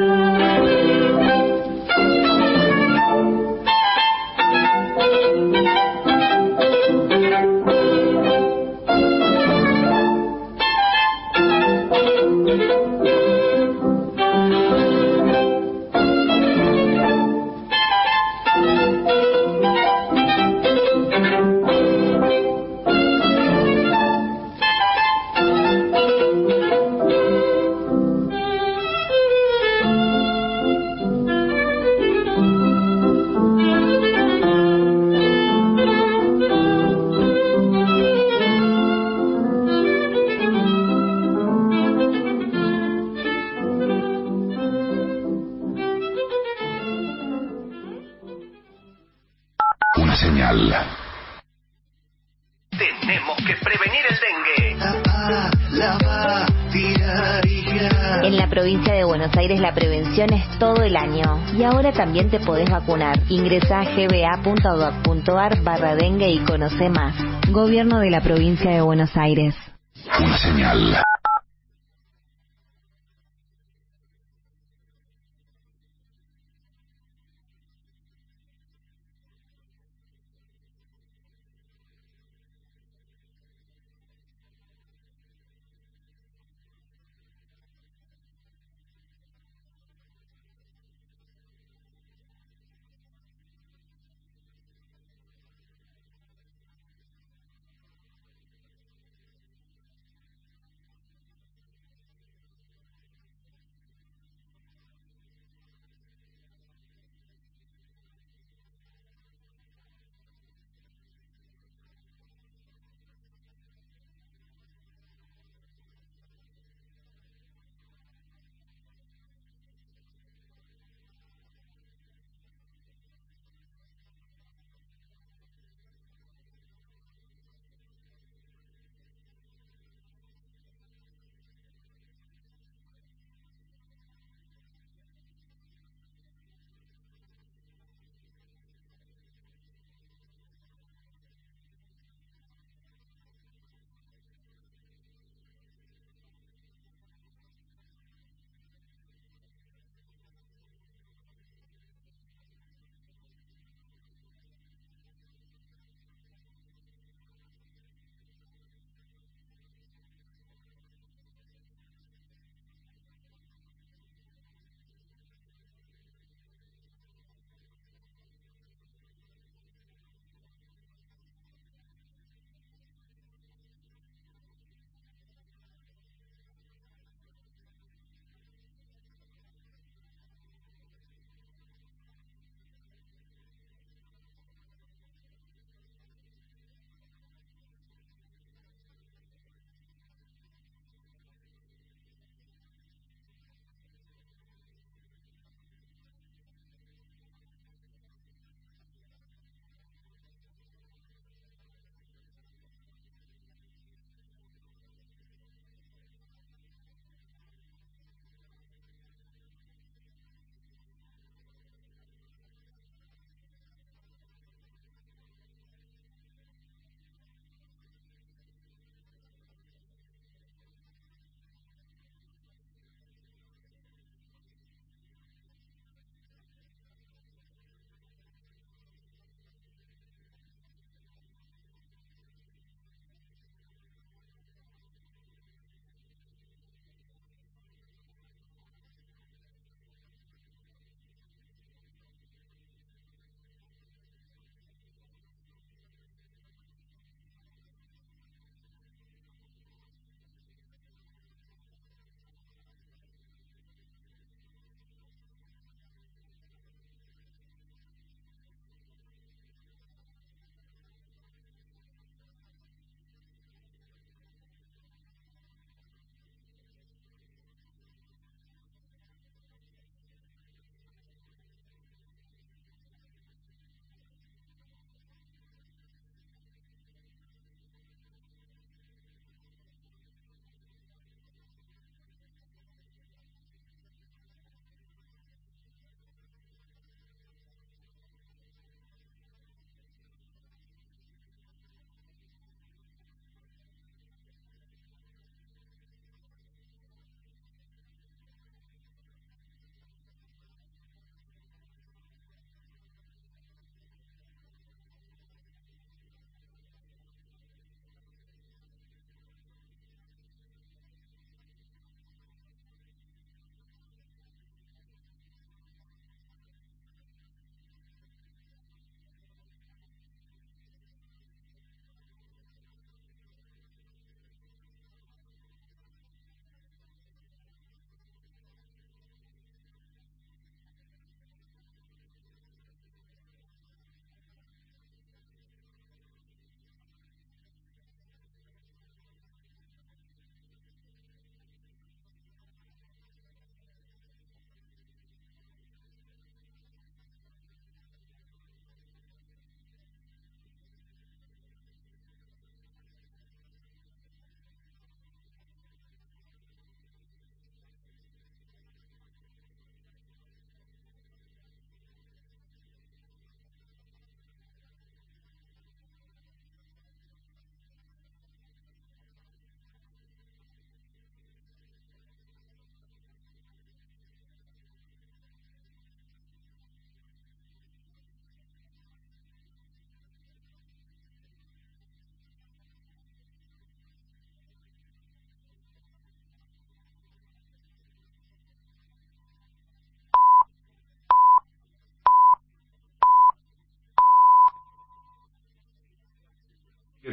Una señal. Tenemos que prevenir el dengue. En la provincia de Buenos Aires la prevención es todo el año. Y ahora también te podés vacunar. Ingresá a gba.gov.ar/dengue y conoce más. Gobierno de la provincia de Buenos Aires. Una señal.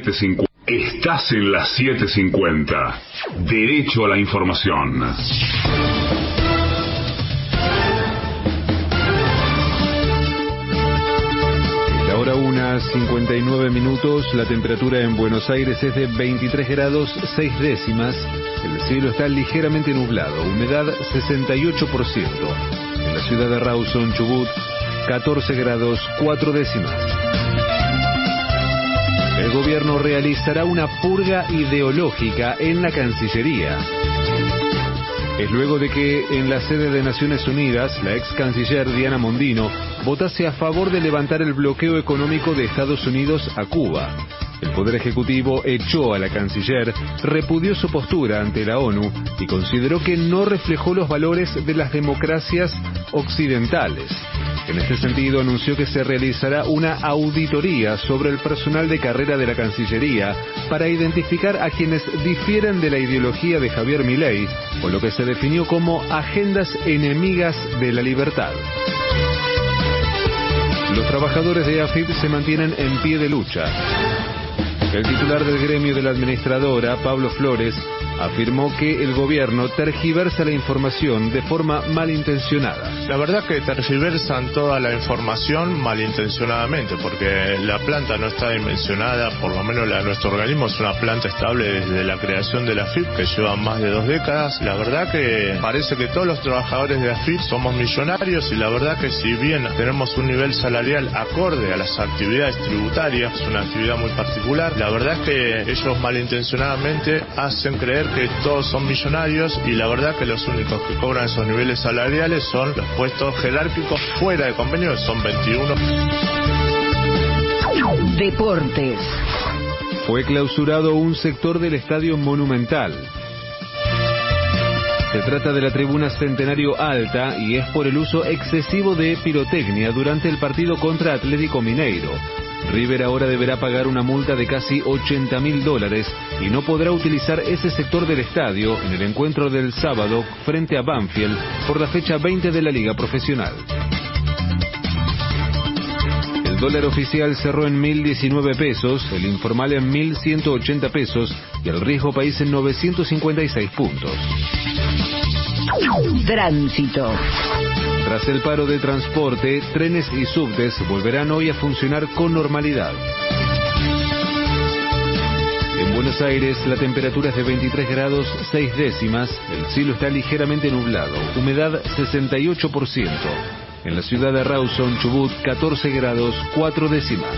7:50. Estás en las 7:50. Derecho a la información. Es la hora 1:59 minutos. La temperatura en Buenos Aires es de 23 grados 6 décimas. El cielo está ligeramente nublado. Humedad 68%. En la ciudad de Rawson, Chubut, 14 grados 4 décimas. El gobierno realizará una purga ideológica en la Cancillería. Es luego de que en la sede de Naciones Unidas, la ex canciller Diana Mondino votase a favor de levantar el bloqueo económico de Estados Unidos a Cuba. El Poder Ejecutivo echó a la canciller, repudió su postura ante la ONU y consideró que no reflejó los valores de las democracias occidentales. En este sentido, anunció que se realizará una auditoría sobre el personal de carrera de la Cancillería para identificar a quienes difieren de la ideología de Javier Milei o lo que se definió como agendas enemigas de la libertad. Los trabajadores de AFIP se mantienen en pie de lucha. El titular del gremio de la administradora, Pablo Flores, afirmó que el gobierno tergiversa la información de forma malintencionada. La verdad que tergiversan toda la información malintencionadamente, porque la planta no está dimensionada, por lo menos la de nuestro organismo es una planta estable desde la creación de la AFIP, que lleva más de 2 décadas. La verdad que parece que todos los trabajadores de AFIP somos millonarios y la verdad que si bien tenemos un nivel salarial acorde a las actividades tributarias, es una actividad muy particular, la verdad es que ellos malintencionadamente hacen creer que todos son millonarios y la verdad que los únicos que cobran esos niveles salariales son los puestos jerárquicos fuera de convenio, que son 21. Deportes. Fue clausurado un sector del Estadio Monumental. Se trata de la tribuna Centenario Alta y es por el uso excesivo de pirotecnia durante el partido contra Atlético Mineiro. River ahora deberá pagar una multa de casi $80.000 y no podrá utilizar ese sector del estadio en el encuentro del sábado frente a Banfield por la fecha 20 de la Liga Profesional. El dólar oficial cerró en 1.019 pesos, el informal en 1.180 pesos y el riesgo país en 956 puntos. Tránsito. Tras el paro de transporte, trenes y subtes volverán hoy a funcionar con normalidad. En Buenos Aires la temperatura es de 23 grados 6 décimas, el cielo está ligeramente nublado, humedad 68%. En la ciudad de Rawson, Chubut, 14 grados 4 décimas.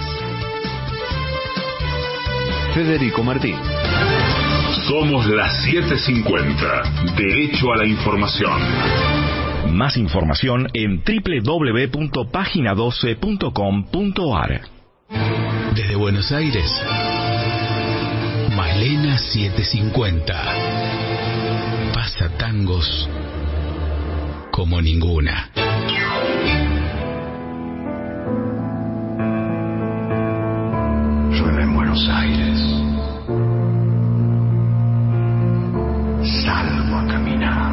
Federico Martín. Somos las 7:50. Derecho a la información. Más información en www.pagina12.com.ar. Desde Buenos Aires, Malena 750. Pasa tangos como ninguna. Llueve en Buenos Aires. Salgo a caminar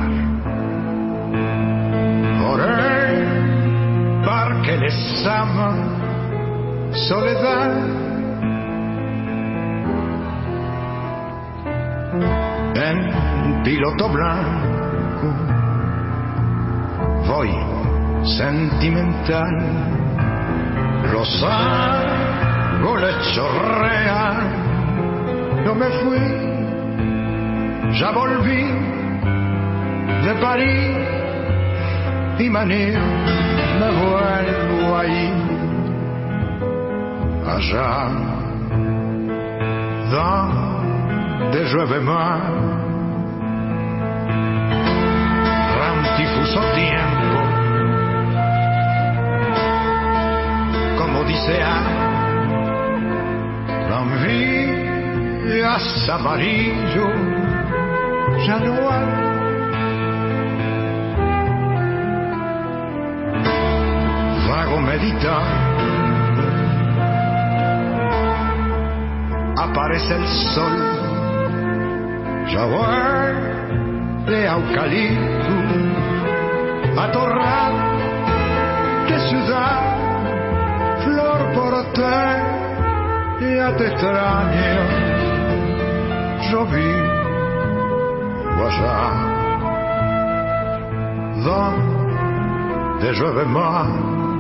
por el parque de Sama, Soledad. En piloto blanco voy sentimental, los árboles chorrean, no me fui, ya volví de París y maní, me vuelvo ahí, allá donde llueve más, rantifuso tiempo, como dice tranvías amarillo, ya no hay. Vago meditar, aparece el sol, ya huele a eucalipto, atorral de ciudad, flor porteña, ya te extraño. yo vivo allá donde llueve más.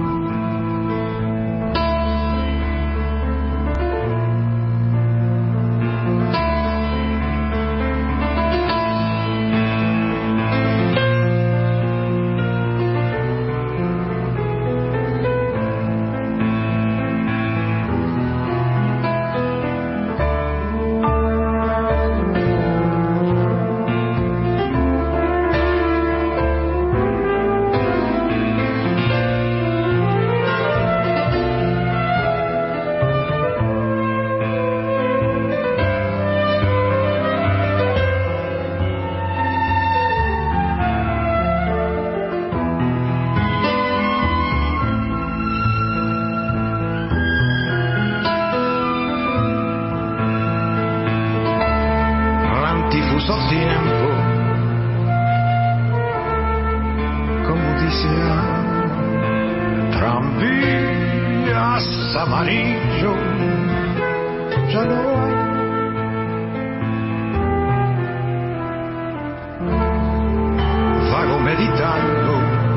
Tiempo, como dice tranvías amarillo, ya no hay. Vago meditando,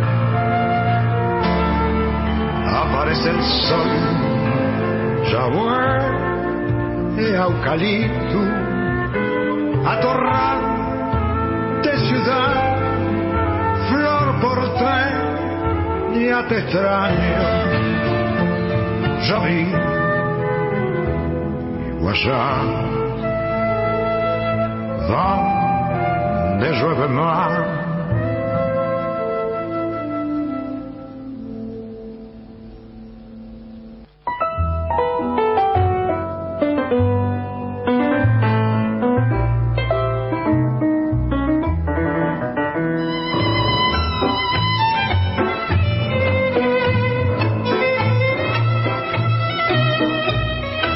aparece el sol, ya huele a eucalipto, atorrante ciudad, flor por tren, ya te extraño, yo vivo allá donde llueve más.